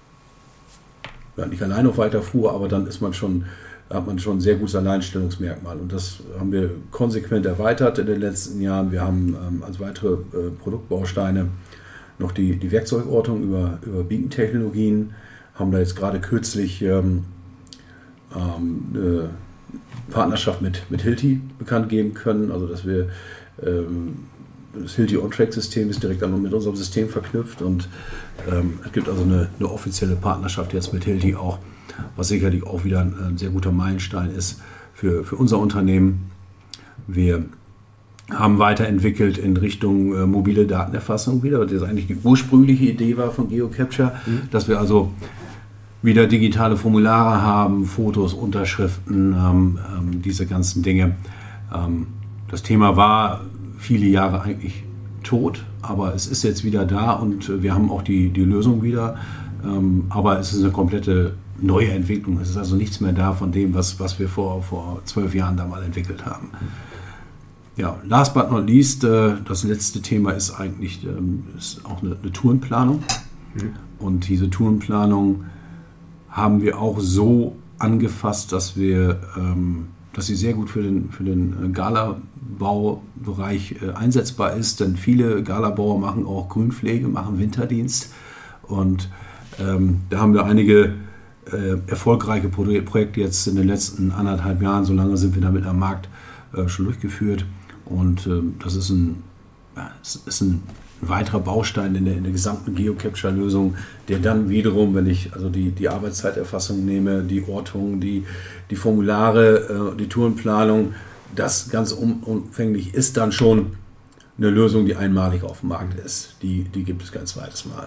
ja, nicht allein auf weiter Flur, aber dann ist man schon hat man schon ein sehr gutes Alleinstellungsmerkmal. Und das haben wir konsequent erweitert in den letzten Jahren. Wir haben ähm, als weitere äh, Produktbausteine noch die, die Werkzeugortung über, über Beacon-Technologien, haben da jetzt gerade kürzlich ähm, ähm, eine Partnerschaft mit, mit Hilti bekannt geben können, also dass wir ähm, das Hilti On-Track-System ist direkt mit unserem System verknüpft und ähm, es gibt also eine, eine offizielle Partnerschaft jetzt mit Hilti auch, was sicherlich auch wieder ein, ein sehr guter Meilenstein ist für, für unser Unternehmen. Wir haben weiterentwickelt in Richtung äh, mobile Datenerfassung wieder, das eigentlich die ursprüngliche Idee war von GeoCapture, mhm. dass wir also wieder digitale Formulare haben, Fotos, Unterschriften, ähm, ähm, diese ganzen Dinge. Ähm, das Thema war viele Jahre eigentlich tot, aber es ist jetzt wieder da und wir haben auch die, die Lösung wieder. Ähm, aber es ist eine komplette neue Entwicklung. Es ist also nichts mehr da von dem, was, was wir vor, vor zwölf Jahren da mal entwickelt haben. Ja, last but not least, äh, das letzte Thema ist eigentlich ähm, ist auch eine, eine Tourenplanung. Mhm. Und diese Tourenplanung haben wir auch so angefasst, dass wir, ähm, dass sie sehr gut für den, für den Galabaubereich äh, einsetzbar ist, denn viele Galabauer machen auch Grünpflege, machen Winterdienst und ähm, da haben wir einige äh, erfolgreiche Pro- Projekte jetzt in den letzten anderthalb Jahren, so lange sind wir damit am Markt, äh, schon durchgeführt und äh, das ist ein, ja, es ist ein weiterer Baustein in der, in der gesamten GeoCapture-Lösung, der dann wiederum, wenn ich also die, die Arbeitszeiterfassung nehme, die Ortung, die, die Formulare, äh, die Tourenplanung, das ganz umfänglich ist dann schon eine Lösung, die einmalig auf dem Markt ist. Die, die gibt es kein zweites Mal.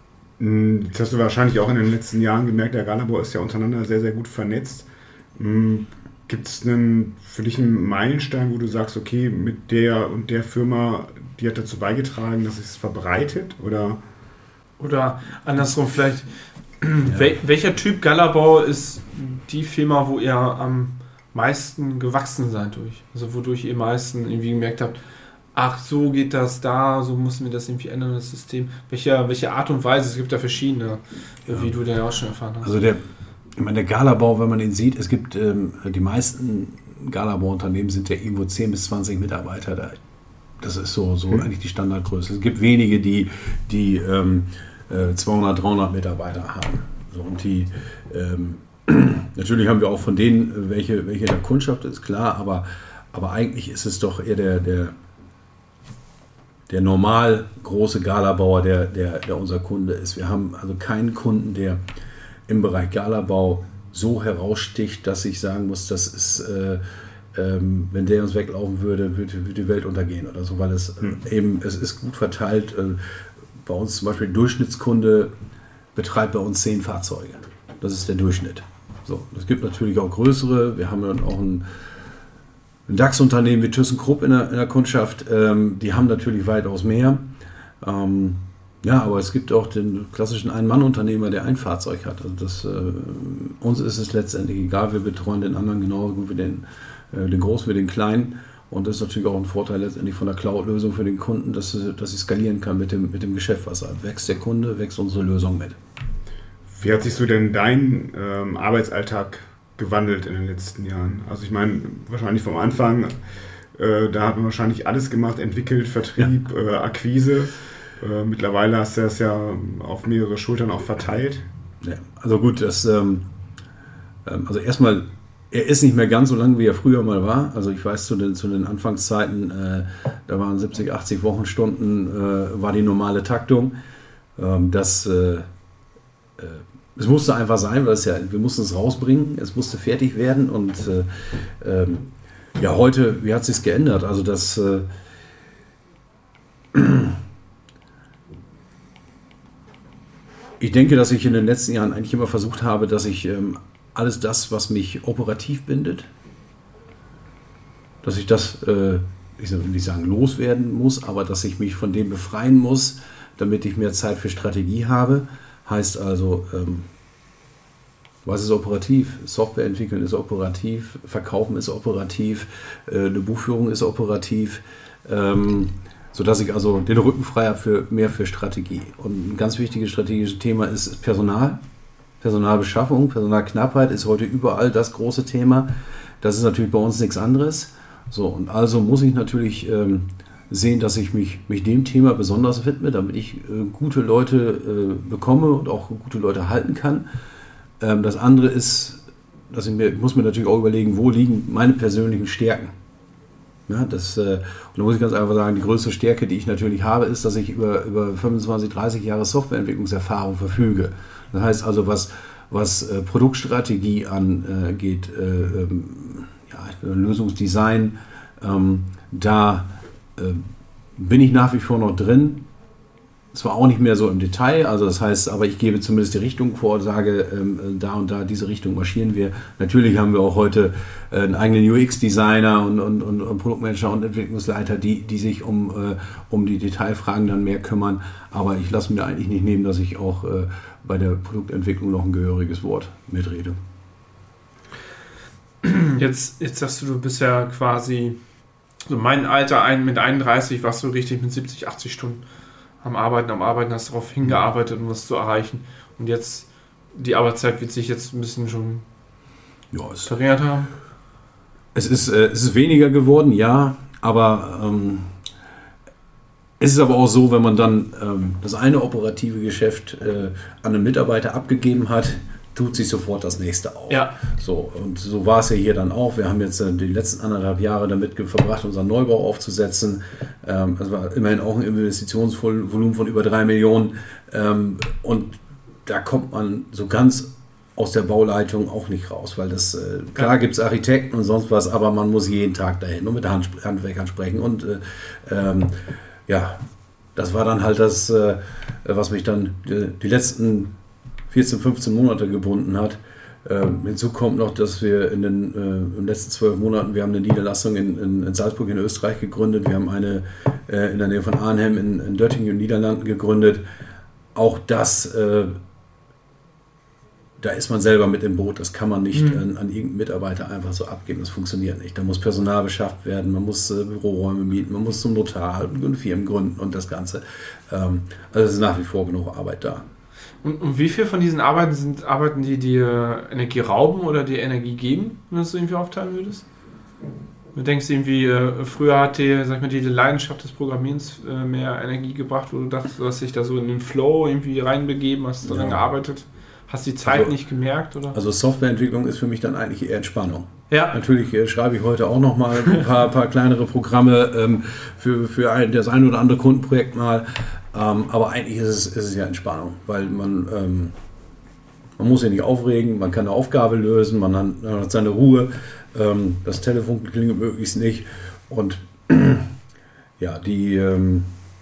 Das hast du wahrscheinlich auch in den letzten Jahren gemerkt, der Galabau ist ja untereinander sehr, sehr gut vernetzt. Gibt es einen, für dich einen Meilenstein, wo du sagst, okay, mit der und der Firma, die hat dazu beigetragen, dass es verbreitet? Oder, oder andersrum vielleicht, ja. wel, welcher Typ Galabau ist die Firma, wo ihr am meisten gewachsen seid durch? Also wodurch ihr am meisten irgendwie gemerkt habt, ach, so geht das da, so müssen wir das irgendwie ändern, das System. Welche, welche Art und Weise, es gibt ja verschiedene, ja. wie du den ja auch schon erfahren hast. Also der Ich meine, der Galabau, wenn man ihn sieht, es gibt ähm, die meisten Galabau-Unternehmen sind ja irgendwo zehn bis zwanzig Mitarbeiter da. Das ist so, so mhm. eigentlich die Standardgröße. Es gibt wenige, die, die ähm, äh, zweihundert, dreihundert Mitarbeiter haben. So, und die, ähm, natürlich haben wir auch von denen, welche, welche der Kundschaft ist, klar, aber, aber eigentlich ist es doch eher der, der, der normal große Galabauer, der, der, der unser Kunde ist. Wir haben also keinen Kunden, der im Bereich Galabau so heraussticht, dass ich sagen muss, das ist, äh, ähm, wenn der uns weglaufen würde, würde, würde die Welt untergehen oder so, weil es hm. eben, es ist gut verteilt. Äh, bei uns zum Beispiel Durchschnittskunde betreibt bei uns zehn Fahrzeuge. Das ist der Durchschnitt. So, es gibt natürlich auch größere. Wir haben dann auch ein, ein DAX-Unternehmen wie ThyssenKrupp in der, in der Kundschaft. Ähm, die haben natürlich weitaus mehr. Ähm, Ja, aber es gibt auch den klassischen Ein-Mann-Unternehmer, der ein Fahrzeug hat. Also das, äh, uns ist es letztendlich egal, wir betreuen den anderen genauso gut wie den, äh, den Großen wie den Kleinen. Und das ist natürlich auch ein Vorteil letztendlich von der Cloud-Lösung für den Kunden, dass, dass sie skalieren kann mit dem, mit dem Geschäft. Was halt wächst der Kunde, wächst unsere Lösung mit. Wie hat sich so denn dein ähm, Arbeitsalltag gewandelt in den letzten Jahren? Also ich meine, wahrscheinlich vom Anfang, äh, da hat man wahrscheinlich alles gemacht, entwickelt, Vertrieb, ja. äh, Akquise. Äh, mittlerweile hast du das ja auf mehrere Schultern auch verteilt. Ja, also gut, das, ähm, also erstmal, er ist nicht mehr ganz so lang, wie er früher mal war. Also ich weiß, zu den, zu den Anfangszeiten, äh, da waren siebzig, achtzig Wochenstunden, äh, war die normale Taktung. Ähm, das, äh, äh, es musste einfach sein, weil es ja, wir mussten es rausbringen, es musste fertig werden. Und äh, ähm, ja, heute, wie hat es sich geändert? Also das... Äh, Ich denke, dass ich in den letzten Jahren eigentlich immer versucht habe, dass ich ähm, alles das, was mich operativ bindet, dass ich das, äh, ich will nicht sagen loswerden muss, aber dass ich mich von dem befreien muss, damit ich mehr Zeit für Strategie habe. Heißt also, ähm, was ist operativ? Software entwickeln ist operativ, Verkaufen ist operativ, äh, eine Buchführung ist operativ, ähm, sodass ich also den Rücken frei habe für mehr für Strategie. Und ein ganz wichtiges strategisches Thema ist Personal, Personalbeschaffung, Personalknappheit ist heute überall das große Thema. Das ist natürlich bei uns nichts anderes. So, und also muss ich natürlich ähm, sehen, dass ich mich, mich dem Thema besonders widme, damit ich äh, gute Leute äh, bekomme und auch gute Leute halten kann. Ähm, das andere ist, dass ich mir, ich muss mir natürlich auch überlegen, wo liegen meine persönlichen Stärken. Ja, das, äh, und da muss ich ganz einfach sagen, die größte Stärke, die ich natürlich habe, ist, dass ich über, über fünfundzwanzig, dreißig Jahre Softwareentwicklungserfahrung verfüge. Das heißt also, was, was äh, Produktstrategie angeht, äh, ähm, ja, Lösungsdesign, ähm, da äh, bin ich nach wie vor noch drin. Zwar auch nicht mehr so im Detail, also das heißt, aber ich gebe zumindest die Richtung vor und sage, ähm, da und da, diese Richtung marschieren wir. Natürlich haben wir auch heute äh, einen eigenen U X-Designer und, und, und, und Produktmanager und Entwicklungsleiter, die, die sich um, äh, um die Detailfragen dann mehr kümmern. Aber ich lasse mir eigentlich nicht nehmen, dass ich auch äh, bei der Produktentwicklung noch ein gehöriges Wort mitrede. Jetzt, jetzt sagst du, du bist ja quasi, so mein Alter ein, mit einunddreißig warst du richtig mit siebzig, achtzig Stunden am Arbeiten, am Arbeiten, hast darauf hingearbeitet, um was zu erreichen. Und jetzt, die Arbeitszeit wird sich jetzt ein bisschen schon ja, es verringert haben. Es ist, äh, es ist weniger geworden, ja, aber ähm, es ist aber auch so, wenn man dann ähm, das eine operative Geschäft äh, an einen Mitarbeiter abgegeben hat, tut sich sofort das nächste auf. Ja. So, und so war es ja hier dann auch. Wir haben jetzt äh, die letzten anderthalb Jahre damit verbracht, unseren Neubau aufzusetzen. Ähm, das war immerhin auch ein Investitionsvolumen von über drei Millionen. Ähm, und da kommt man so ganz aus der Bauleitung auch nicht raus, weil das, äh, klar ja. gibt es Architekten und sonst was, aber man muss jeden Tag dahin und mit Hand, Handwerkern sprechen. Und äh, ähm, ja, das war dann halt das, äh, was mich dann die, die letzten vierzehn, fünfzehn Monate gebunden hat. Ähm, hinzu kommt noch, dass wir in den, äh, in den letzten zwölf Monaten, wir haben eine Niederlassung in, in, in Salzburg in Österreich gegründet, wir haben eine äh, in der Nähe von Arnhem in, in Döttingen in den Niederlanden gegründet. Auch das, äh, da ist man selber mit im Boot, das kann man nicht mhm. an, an irgendeinen Mitarbeiter einfach so abgeben, das funktioniert nicht. Da muss Personal beschafft werden, man muss äh, Büroräume mieten, man muss zum Notar und Firmen gründen und das Ganze. Ähm, also es ist nach wie vor genug Arbeit da. Und, und wie viel von diesen Arbeiten sind Arbeiten, die dir Energie rauben oder dir Energie geben, wenn du das irgendwie aufteilen würdest? Du denkst irgendwie, äh, früher hat dir, sag ich mal, die Leidenschaft des Programmierens äh, mehr Energie gebracht, wo du dachtest, du hast dich da so in den Flow irgendwie reinbegeben, hast daran ja. gearbeitet, hast die Zeit also, nicht gemerkt, oder? Also Softwareentwicklung ist für mich dann eigentlich eher Entspannung. Ja. Natürlich äh, schreibe ich heute auch noch mal ein paar, paar kleinere Programme ähm, für, für ein, das ein oder andere Kundenprojekt mal. Ähm, aber eigentlich ist es, ist es ja Entspannung, weil man, ähm, man muss sich nicht aufregen, man kann eine Aufgabe lösen, man hat, man hat seine Ruhe, ähm, das Telefon klingelt möglichst nicht und ja, die ähm,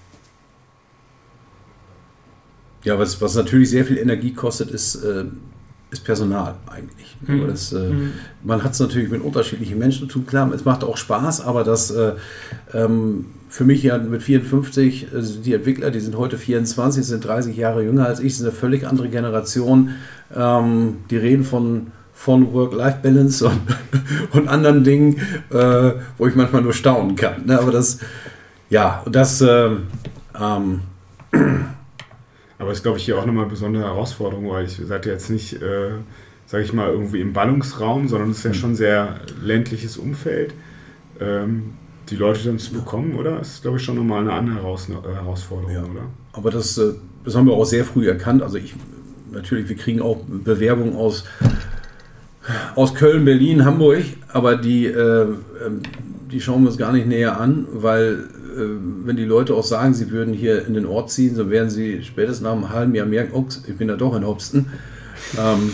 ja, was, was natürlich sehr viel Energie kostet, ist, äh, ist Personal eigentlich. Mhm. Aber das, äh, mhm. Man hat es natürlich mit unterschiedlichen Menschen zu tun, klar, es macht auch Spaß, aber das äh, ähm, für mich ja mit vierundfünfzig, also die Entwickler, die sind heute vierundzwanzig, sind dreißig Jahre jünger als ich, sind eine völlig andere Generation. Ähm, die reden von, von Work-Life-Balance und, und anderen Dingen, äh, wo ich manchmal nur staunen kann. Ne? Aber das, ja, das, äh, ähm, aber es ist, glaube ich, hier auch nochmal eine besondere Herausforderung, weil ich seid ja jetzt nicht, äh, sage ich mal, irgendwie im Ballungsraum, sondern es ist ja schon ein sehr ländliches Umfeld. Ähm, die Leute dann zu bekommen, oder? Das ist, glaube ich, schon nochmal eine andere Heraus- Herausforderung, ja. Oder? Aber das, das haben wir auch sehr früh erkannt. Also ich, natürlich, wir kriegen auch Bewerbungen aus, aus Köln, Berlin, Hamburg, aber die, äh, die schauen wir uns gar nicht näher an, weil äh, wenn die Leute auch sagen, sie würden hier in den Ort ziehen, so werden sie spätestens nach einem halben Jahr merken, ups, ich bin ja doch in Hopsten. Ähm,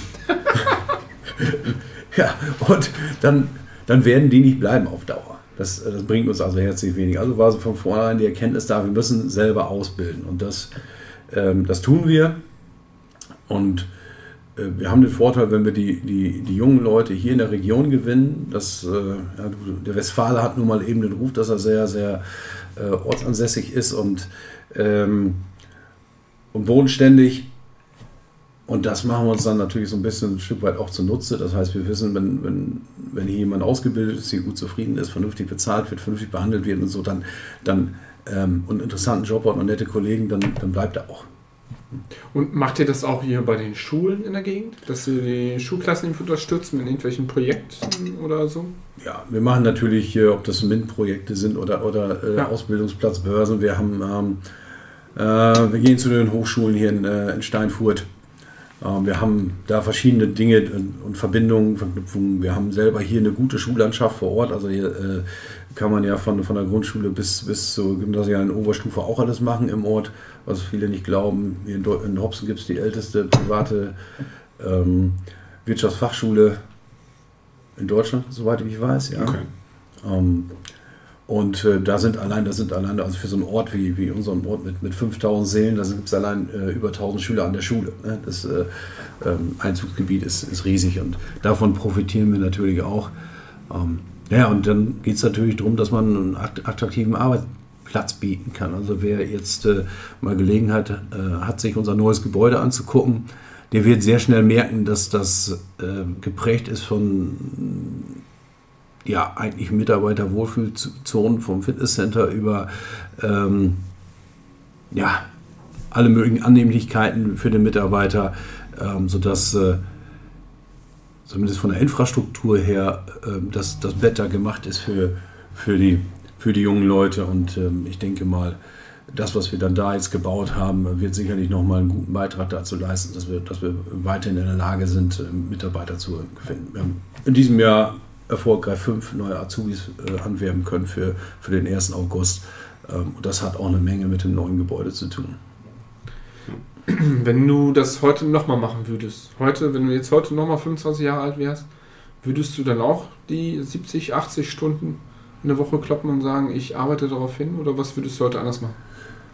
ja, und dann, dann werden die nicht bleiben auf Dauer. Das, das bringt uns also herzlich wenig. Also war so von vornherein die Erkenntnis da, wir müssen selber ausbilden. Und das, ähm, das tun wir. Und äh, wir haben den Vorteil, wenn wir die, die, die jungen Leute hier in der Region gewinnen, dass, äh, ja, der Westfale hat nun mal eben den Ruf, dass er sehr, sehr äh, ortsansässig ist und, ähm, und bodenständig. Und das machen wir uns dann natürlich so ein bisschen ein Stück weit auch zunutze. Das heißt, wir wissen, wenn, wenn, wenn hier jemand ausgebildet ist, hier gut zufrieden ist, vernünftig bezahlt wird, vernünftig behandelt wird und so, dann, dann ähm, und einen interessanten Job hat und nette Kollegen, dann, dann bleibt er auch. Und macht ihr das auch hier bei den Schulen in der Gegend, dass ihr die Schulklassen unterstützt mit irgendwelchen Projekten oder so? Ja, wir machen natürlich, ob das M I N-Projekte sind oder, oder äh, ja. Ausbildungsplatzbörsen. Wir haben, ähm, äh, wir gehen zu den Hochschulen hier in, äh, in Steinfurt. Ähm, wir haben da verschiedene Dinge und, und Verbindungen, Verknüpfungen. Wir haben selber hier eine gute Schullandschaft vor Ort. Also hier äh, kann man ja von, von der Grundschule bis, bis zur gymnasialen Oberstufe auch alles machen im Ort, was viele nicht glauben. Hier in, in Hopsen gibt es die älteste private ähm, Wirtschaftsfachschule in Deutschland, soweit ich weiß. Ja. Okay. Ähm, und äh, da sind allein, da sind allein, also für so einen Ort wie, wie unseren Ort mit, mit fünftausend Seelen, da gibt es allein äh, über tausend Schüler an der Schule. Ne? Das äh, ähm, Einzugsgebiet ist, ist riesig und davon profitieren wir natürlich auch. Ähm, ja, und dann geht es natürlich darum, dass man einen attraktiven Arbeitsplatz bieten kann. Also wer jetzt äh, mal Gelegenheit äh, hat, sich unser neues Gebäude anzugucken, der wird sehr schnell merken, dass das äh, geprägt ist von ja, eigentlich Mitarbeiter-Wohlfühlzonen vom Fitnesscenter über ähm, ja, alle möglichen Annehmlichkeiten für den Mitarbeiter, ähm, sodass äh, zumindest von der Infrastruktur her äh, dass das Bett da gemacht ist für, für, die, für die jungen Leute. Und ähm, ich denke mal, das, was wir dann da jetzt gebaut haben, wird sicherlich nochmal einen guten Beitrag dazu leisten, dass wir, dass wir weiterhin in der Lage sind, Mitarbeiter zu finden. Wir haben in diesem Jahr erfolgreich fünf neue Azubis äh, anwerben können für, für den ersten August. Ähm, und das hat auch eine Menge mit dem neuen Gebäude zu tun. Wenn du das heute nochmal machen würdest, heute, wenn du jetzt heute nochmal fünfundzwanzig Jahre alt wärst, würdest du dann auch die siebzig, achtzig Stunden in der Woche kloppen und sagen, ich arbeite darauf hin, oder was würdest du heute anders machen?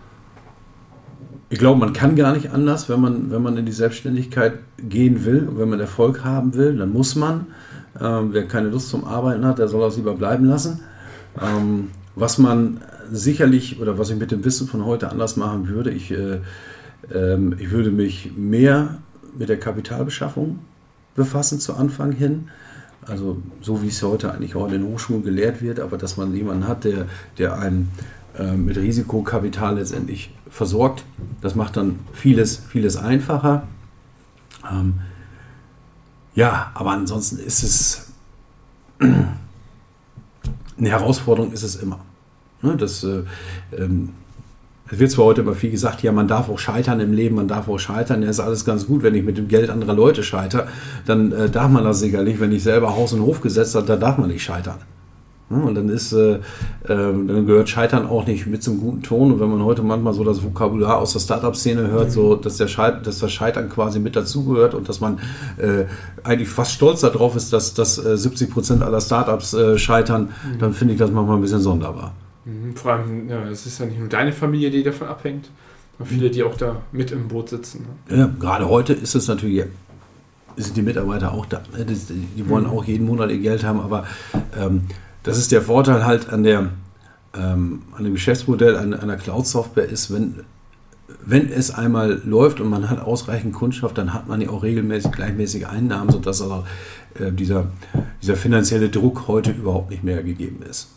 Ich glaube, man kann gar nicht anders, wenn man, wenn man in die Selbstständigkeit gehen will und wenn man Erfolg haben will, dann muss man. Ähm, wer keine Lust zum Arbeiten hat, der soll das lieber bleiben lassen. Ähm, was man sicherlich oder was ich mit dem Wissen von heute anders machen würde, ich, äh, ähm, ich würde mich mehr mit der Kapitalbeschaffung befassen zu Anfang hin. Also so wie es heute eigentlich auch in den Hochschulen gelehrt wird, aber dass man jemanden hat, der, der einen äh, mit Risikokapital letztendlich versorgt. Das macht dann vieles, vieles einfacher. Ähm, ja, aber ansonsten ist es eine Herausforderung, ist es immer. Ne, das, äh, ähm, es wird zwar heute immer viel gesagt, ja, man darf auch scheitern im Leben, man darf auch scheitern, ja, ist alles ganz gut, wenn ich mit dem Geld anderer Leute scheitere, dann äh, darf man das sicherlich, wenn ich selber Haus und Hof gesetzt habe, dann darf man nicht scheitern. Und dann ist, äh, äh, dann gehört Scheitern auch nicht mit zum guten Ton. Und wenn man heute manchmal so das Vokabular aus der Startup-Szene hört, so dass, der Scheit- dass das Scheitern quasi mit dazugehört und dass man äh, eigentlich fast stolz darauf ist, dass, dass äh, siebzig Prozent aller Startups äh, scheitern, mhm. dann finde ich das manchmal ein bisschen sonderbar. Mhm. Vor allem, ja, es ist ja nicht nur deine Familie, die davon abhängt, sondern viele, die auch da mit im Boot sitzen. Ne? Ja, gerade heute ist es natürlich, sind die Mitarbeiter auch da. Ne? Die, die wollen mhm. auch jeden Monat ihr Geld haben, aber ähm, das ist der Vorteil halt an, der, ähm, an dem Geschäftsmodell einer, einer Cloud-Software ist, wenn, wenn es einmal läuft und man hat ausreichend Kundschaft, dann hat man ja auch regelmäßig gleichmäßige Einnahmen, sodass also, äh, dieser, dieser finanzielle Druck heute überhaupt nicht mehr gegeben ist.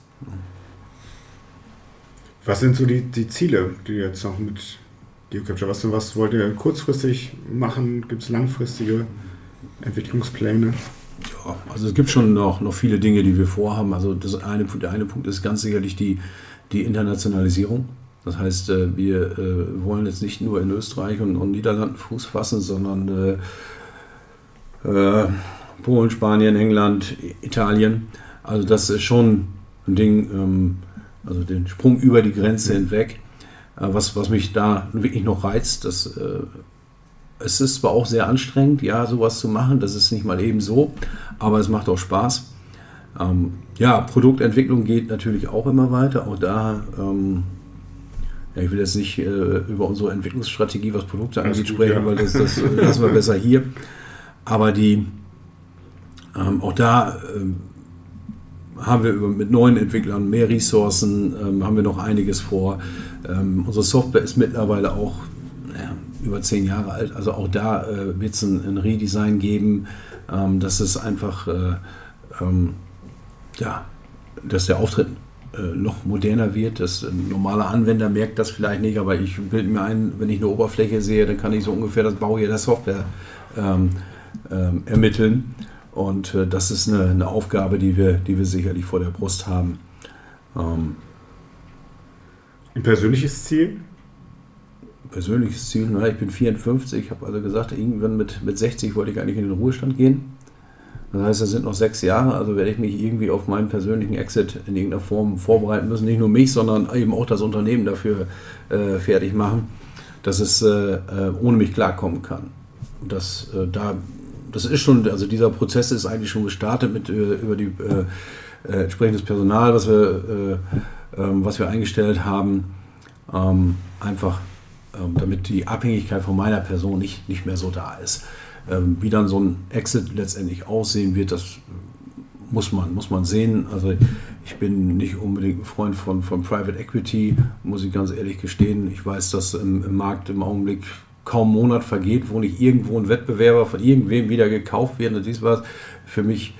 Was sind so die, die Ziele, die jetzt noch mit GeoCapture, was, was wollt ihr kurzfristig machen? Gibt es langfristige Entwicklungspläne? Ja, also es gibt schon noch, noch viele Dinge, die wir vorhaben. Also das eine, der eine Punkt ist ganz sicherlich die, die Internationalisierung. Das heißt, wir wollen jetzt nicht nur in Österreich und, und Niederlanden Fuß fassen, sondern äh, äh, Polen, Spanien, England, Italien. Also das ist schon ein Ding, ähm, also den Sprung über die Grenze hinweg, äh, was, was mich da wirklich noch reizt. Das äh, Es ist zwar auch sehr anstrengend, ja, sowas zu machen, das ist nicht mal eben so, aber es macht auch Spaß. Ähm, ja, Produktentwicklung geht natürlich auch immer weiter, auch da, ähm, ja, ich will jetzt nicht äh, über unsere Entwicklungsstrategie, was Produkte angeht, sprechen, ja. weil das, das lassen wir besser hier. Aber die, ähm, auch da ähm, haben wir über, mit neuen Entwicklern mehr Ressourcen, ähm, haben wir noch einiges vor. Ähm, unsere Software ist mittlerweile auch ja, über zehn Jahre alt, also auch da äh, wird es ein, ein Redesign geben, ähm, dass es einfach, äh, ähm, ja, dass der Auftritt äh, noch moderner wird. Das ein normaler Anwender merkt das vielleicht nicht, aber ich bilde mir ein, wenn ich eine Oberfläche sehe, dann kann ich so ungefähr das Baujahr der Software ähm, ähm, ermitteln. Und äh, das ist eine, eine Aufgabe, die wir, die wir sicherlich vor der Brust haben. Ähm, Ein persönliches Ziel? Persönliches Ziel, na, ich bin vierundfünfzig, ich habe also gesagt, irgendwann mit, mit sechzig wollte ich eigentlich in den Ruhestand gehen. Das heißt, das sind noch sechs Jahre, also werde ich mich irgendwie auf meinen persönlichen Exit in irgendeiner Form vorbereiten müssen. Nicht nur mich, sondern eben auch das Unternehmen dafür äh, fertig machen, dass es äh, ohne mich klarkommen kann. Und das, äh, da, das ist schon, also dieser Prozess ist eigentlich schon gestartet mit äh, über die äh, äh, entsprechendes Personal, was wir, äh, äh, was wir eingestellt haben, ähm, einfach ähm, damit die Abhängigkeit von meiner Person nicht, nicht mehr so da ist. Ähm, wie dann so ein Exit letztendlich aussehen wird, das muss man, muss man sehen. Also ich bin nicht unbedingt ein Freund von, von Private Equity, muss ich ganz ehrlich gestehen. Ich weiß, dass im, im Markt im Augenblick kaum ein Monat vergeht, wo nicht irgendwo ein Wettbewerber von irgendwem wieder gekauft wird. Und dies war für mich,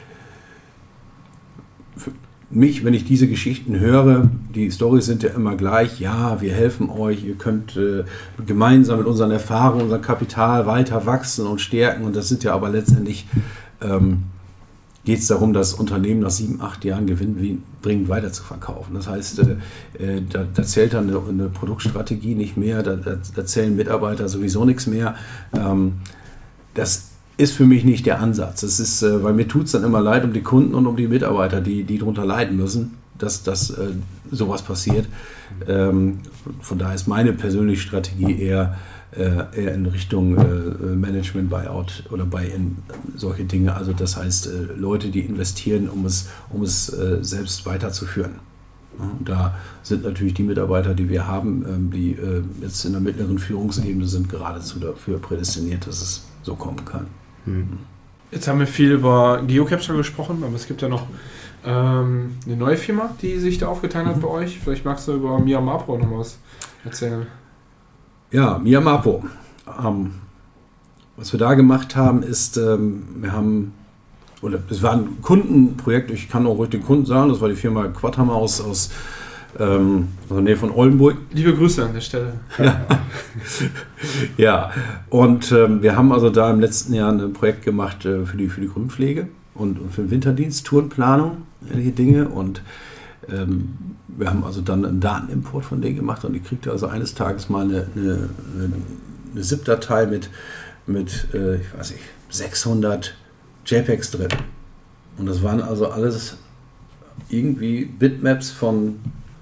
für mich, wenn ich diese Geschichten höre, die Storys sind ja immer gleich, ja, wir helfen euch, ihr könnt äh, gemeinsam mit unseren Erfahrungen, unserem Kapital weiter wachsen und stärken. Und das sind ja aber letztendlich, ähm, geht es darum, das Unternehmen nach sieben, acht Jahren gewinnbringend weiter zu verkaufen. Das heißt, äh, da, da zählt dann eine, eine Produktstrategie nicht mehr, da, da, da zählen Mitarbeiter sowieso nichts mehr. Ähm, das ist für mich nicht der Ansatz. Es ist, äh, weil mir tut es dann immer leid um die Kunden und um die Mitarbeiter, die, die darunter leiden müssen, dass, dass äh, sowas passiert. Ähm, von daher ist meine persönliche Strategie eher, äh, eher in Richtung äh, Management, Buyout oder Buy-in, solche Dinge. Also das heißt, äh, Leute, die investieren, um es, um es äh, selbst weiterzuführen. Ja, und da sind natürlich die Mitarbeiter, die wir haben, ähm, die äh, jetzt in der mittleren Führungsebene sind, geradezu dafür prädestiniert, dass es so kommen kann. Jetzt haben wir viel über GeoCapture gesprochen, aber es gibt ja noch ähm, eine neue Firma, die sich da aufgetan hat mhm. bei euch. Vielleicht magst du über Miyamapo noch was erzählen. Ja, Miyamapo. Ähm, was wir da gemacht haben, ist, ähm, wir haben, oder es war ein Kundenprojekt, ich kann auch ruhig den Kunden sagen, das war die Firma Quadhammer aus, aus Ähm, also in der Nähe von Oldenburg. Liebe Grüße an der Stelle. Ja, ja. Und ähm, wir haben also da im letzten Jahr ein Projekt gemacht äh, für, die, für die Grünpflege und, und für den Winterdienst, Tourenplanung, ähnliche Dinge. Und ähm, wir haben also dann einen Datenimport von denen gemacht und die kriegte also eines Tages mal eine, eine, eine ZIP-Datei mit, mit äh, ich weiß nicht, sechshundert JPEGs drin. Und das waren also alles irgendwie Bitmaps von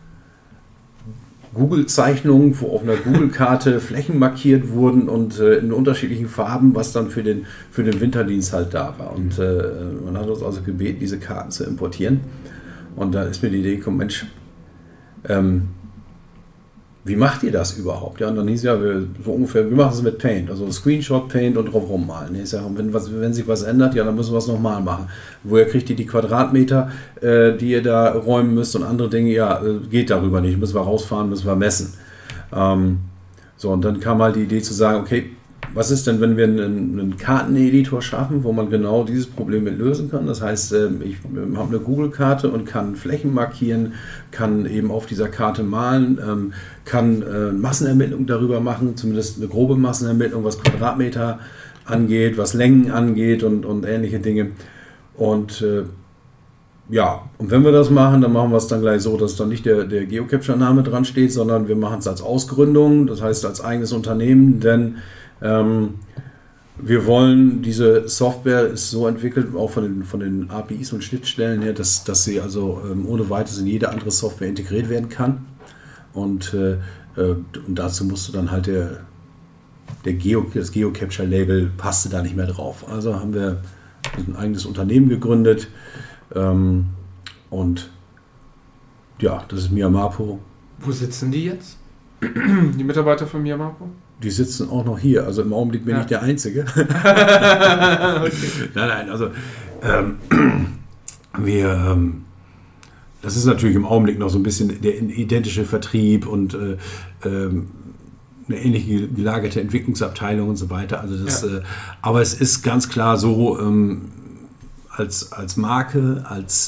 Google-Zeichnungen, wo auf einer Google-Karte Flächen markiert wurden und äh, in unterschiedlichen Farben, was dann für den, für den Winterdienst halt da war. Und äh, man hat uns also gebeten, diese Karten zu importieren. Und da ist mir die Idee gekommen, Mensch, ähm, wie macht ihr das überhaupt? Ja, und dann hieß ja, wir, so ungefähr, wir machen es mit Paint, also Screenshot, Paint und drauf rummalen. Ich sage, wenn, was, wenn sich was ändert, ja, dann müssen wir es nochmal machen. Woher kriegt ihr die Quadratmeter, äh, die ihr da räumen müsst und andere Dinge? Ja, äh, geht darüber nicht, müssen wir rausfahren, müssen wir messen. Ähm, so, und dann kam halt die Idee zu sagen, okay, was ist denn, wenn wir einen, einen Karteneditor schaffen, wo man genau dieses Problem mit lösen kann? Das heißt, ich habe eine Google-Karte und kann Flächen markieren, kann eben auf dieser Karte malen, kann Massenermittlung darüber machen, zumindest eine grobe Massenermittlung, was Quadratmeter angeht, was Längen angeht und, und ähnliche Dinge. Und ja, und wenn wir das machen, dann machen wir es dann gleich so, dass dann nicht der, der GeoCapture-Name dran steht, sondern wir machen es als Ausgründung, das heißt als eigenes Unternehmen, denn Ähm, wir wollen, diese Software ist so entwickelt, auch von den, von den A P Is und Schnittstellen her, dass, dass sie also ähm, ohne weiteres in jede andere Software integriert werden kann. Und, äh, und dazu musste dann halt der, der Geo, das GeoCapture-Label passte da nicht mehr drauf. Also haben wir ein eigenes Unternehmen gegründet ähm, und ja, das ist Miyamapo. Wo sitzen die jetzt? Die Mitarbeiter von Miyamapo? Die sitzen auch noch hier, also im Augenblick bin ja. ich der Einzige. Okay. Nein, nein, also ähm, wir, ähm, das ist natürlich im Augenblick noch so ein bisschen der identische Vertrieb und äh, ähm, eine ähnliche gelagerte Entwicklungsabteilung und so weiter. Also das, ja. äh, aber es ist ganz klar so, ähm, als, als Marke, als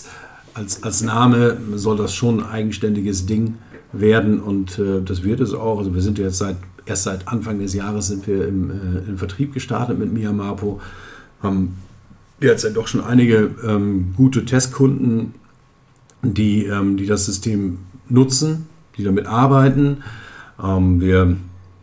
als, als Name soll das schon ein eigenständiges Ding werden und äh, das wird es auch. Also wir sind jetzt seit erst seit Anfang des Jahres sind wir im, äh, im Vertrieb gestartet mit MiaMapo, haben jetzt ja doch schon einige ähm, gute Testkunden, die, ähm, die das System nutzen, die damit arbeiten. Ähm, wir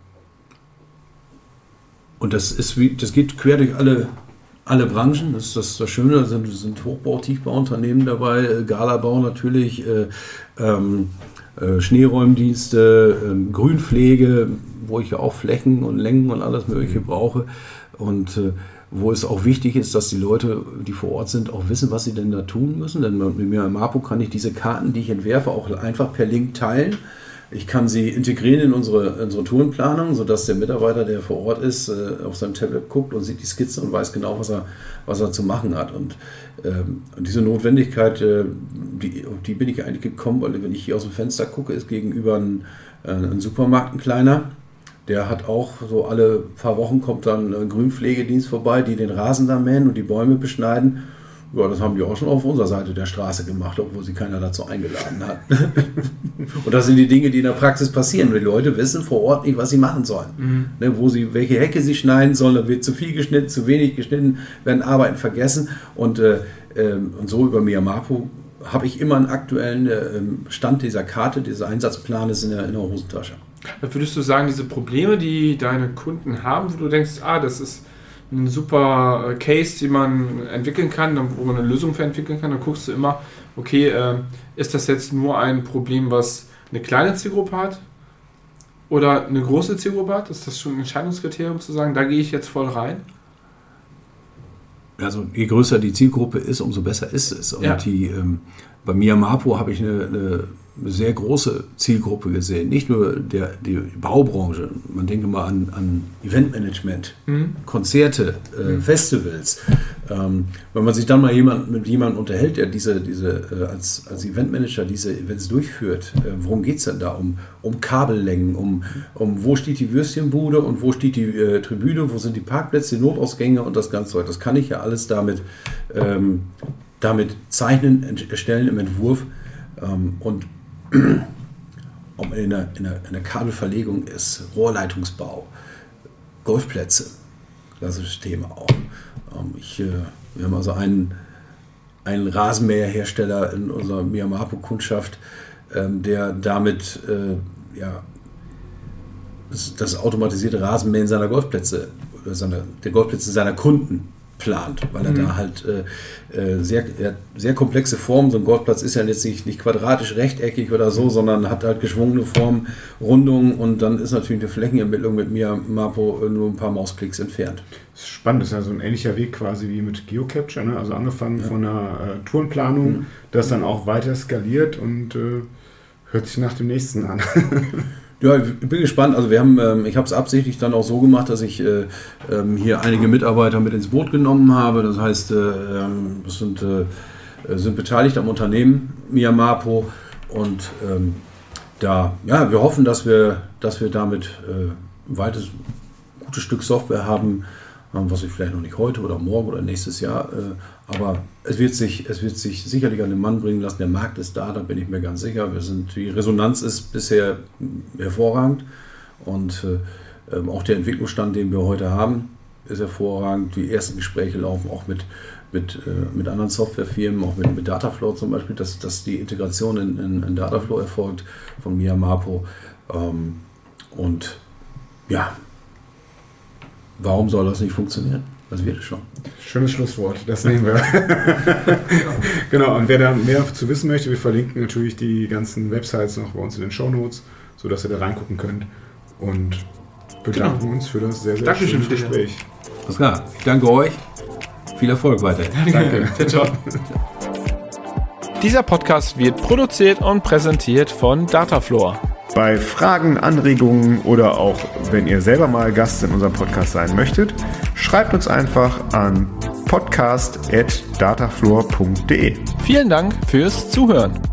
und das ist wie, das geht quer durch alle Alle Branchen, das ist das, das Schöne, da sind, sind Hochbau-, Tiefbauunternehmen dabei, äh, Galabau natürlich, äh, ähm, äh, Schneeräumdienste, äh, Grünpflege, wo ich ja auch Flächen und Längen und alles Mögliche brauche und äh, wo es auch wichtig ist, dass die Leute, die vor Ort sind, auch wissen, was sie denn da tun müssen. Denn mit MiaMapo kann ich diese Karten, die ich entwerfe, auch einfach per Link teilen. Ich kann sie integrieren in unsere, unsere Tourenplanung, sodass der Mitarbeiter, der vor Ort ist, auf sein Tablet guckt und sieht die Skizze und weiß genau, was er, was er zu machen hat. Und, ähm, und diese Notwendigkeit, äh, die, die bin ich eigentlich gekommen, weil wenn ich hier aus dem Fenster gucke, ist gegenüber ein, ein Supermarkt, ein kleiner. Der hat auch so alle paar Wochen kommt dann ein Grünpflegedienst vorbei, die den Rasen da mähen und die Bäume beschneiden. Ja, das haben die auch schon auf unserer Seite der Straße gemacht, obwohl sie keiner dazu eingeladen hat. Und das sind die Dinge, die in der Praxis passieren. Die Leute wissen vor Ort nicht, was sie machen sollen. Mhm. Ne, wo sie, welche Hecke sie schneiden sollen, da wird zu viel geschnitten, zu wenig geschnitten, werden Arbeiten vergessen. Und, äh, und so über MiaMapo habe ich immer einen aktuellen äh, Stand dieser Karte, dieses Einsatzplanes in der, in der Hosentasche. Würdest du sagen, diese Probleme, die deine Kunden haben, wo du denkst, ah, das ist ein super Case, den man entwickeln kann, wo man eine Lösung für entwickeln kann, dann guckst du immer, okay, äh, ist das jetzt nur ein Problem, was eine kleine Zielgruppe hat oder eine große Zielgruppe hat? Ist das schon ein Entscheidungskriterium zu sagen, da gehe ich jetzt voll rein? Also je größer die Zielgruppe ist, umso besser ist es. Und ja. die, ähm, bei MiaMapo habe ich eine, eine sehr große Zielgruppe gesehen. Nicht nur der, die Baubranche, man denke mal an, an Eventmanagement, mhm. Konzerte, äh, mhm. Festivals. Ähm, wenn man sich dann mal jemand, mit jemandem unterhält, der diese, diese äh, als, als Eventmanager diese Events durchführt, äh, worum geht es denn da? Um, um Kabellängen, um, um wo steht die Würstchenbude und wo steht die äh, Tribüne, wo sind die Parkplätze, die Notausgänge und das ganze Zeug. Das kann ich ja alles damit, ähm, damit zeichnen, erstellen im Entwurf. Ähm, und um in der, in, der, in der Kabelverlegung ist Rohrleitungsbau, Golfplätze, klassisches Thema auch. Ich, wir haben also einen, einen Rasenmäherhersteller in unserer MiaMapo-Kundschaft, der damit ja, das, das automatisierte Rasenmähen seiner Golfplätze, seiner, der Golfplätze seiner Kunden plant, weil er mhm. da halt äh, sehr, sehr komplexe Formen, so ein Golfplatz ist ja jetzt nicht, nicht quadratisch, rechteckig oder so, sondern hat halt geschwungene Formen, Rundungen und dann ist natürlich eine Flächenermittlung mit MiaMapo nur ein paar Mausklicks entfernt. Das ist spannend, das ist ja so ein ähnlicher Weg quasi wie mit Geocapture, ne? Also angefangen ja. von einer äh, Tourenplanung, mhm. das dann auch weiter skaliert und äh, hört sich nach dem nächsten an. Ja, ich bin gespannt. Also wir haben, ähm, ich habe es absichtlich dann auch so gemacht, dass ich äh, ähm, hier einige Mitarbeiter mit ins Boot genommen habe. Das heißt, äh, ähm, das sind, äh, sind beteiligt am Unternehmen MiaMapo und ähm, da, ja, wir hoffen, dass wir, dass wir damit äh, ein weites, gutes Stück Software haben, was ich vielleicht noch nicht heute oder morgen oder nächstes Jahr, äh, aber es wird sich, es wird sich sicherlich an den Mann bringen lassen. Der Markt ist da, da bin ich mir ganz sicher. Wir sind, die Resonanz ist bisher hervorragend und äh, auch der Entwicklungsstand, den wir heute haben, ist hervorragend. Die ersten Gespräche laufen auch mit, mit, äh, mit anderen Softwarefirmen, auch mit, mit Dataflow zum Beispiel, dass, dass die Integration in, in, in Dataflow erfolgt von MiaMapo ähm, und ja, warum soll das nicht funktionieren? Das wird es schon. Schönes Schlusswort, das nehmen wir. Genau, und wer da mehr zu wissen möchte, wir verlinken natürlich die ganzen Websites noch bei uns in den Shownotes, sodass ihr da reingucken könnt. Und bedanken genau. uns für das sehr, sehr Dankeschön schöne Gespräch. Alles klar, ich danke euch. Viel Erfolg weiter. Danke. Ciao, ciao. Dieser Podcast wird produziert und präsentiert von Datafloor. Bei Fragen, Anregungen oder auch wenn ihr selber mal Gast in unserem Podcast sein möchtet, schreibt uns einfach an podcast at datafloor punkt de. Vielen Dank fürs Zuhören.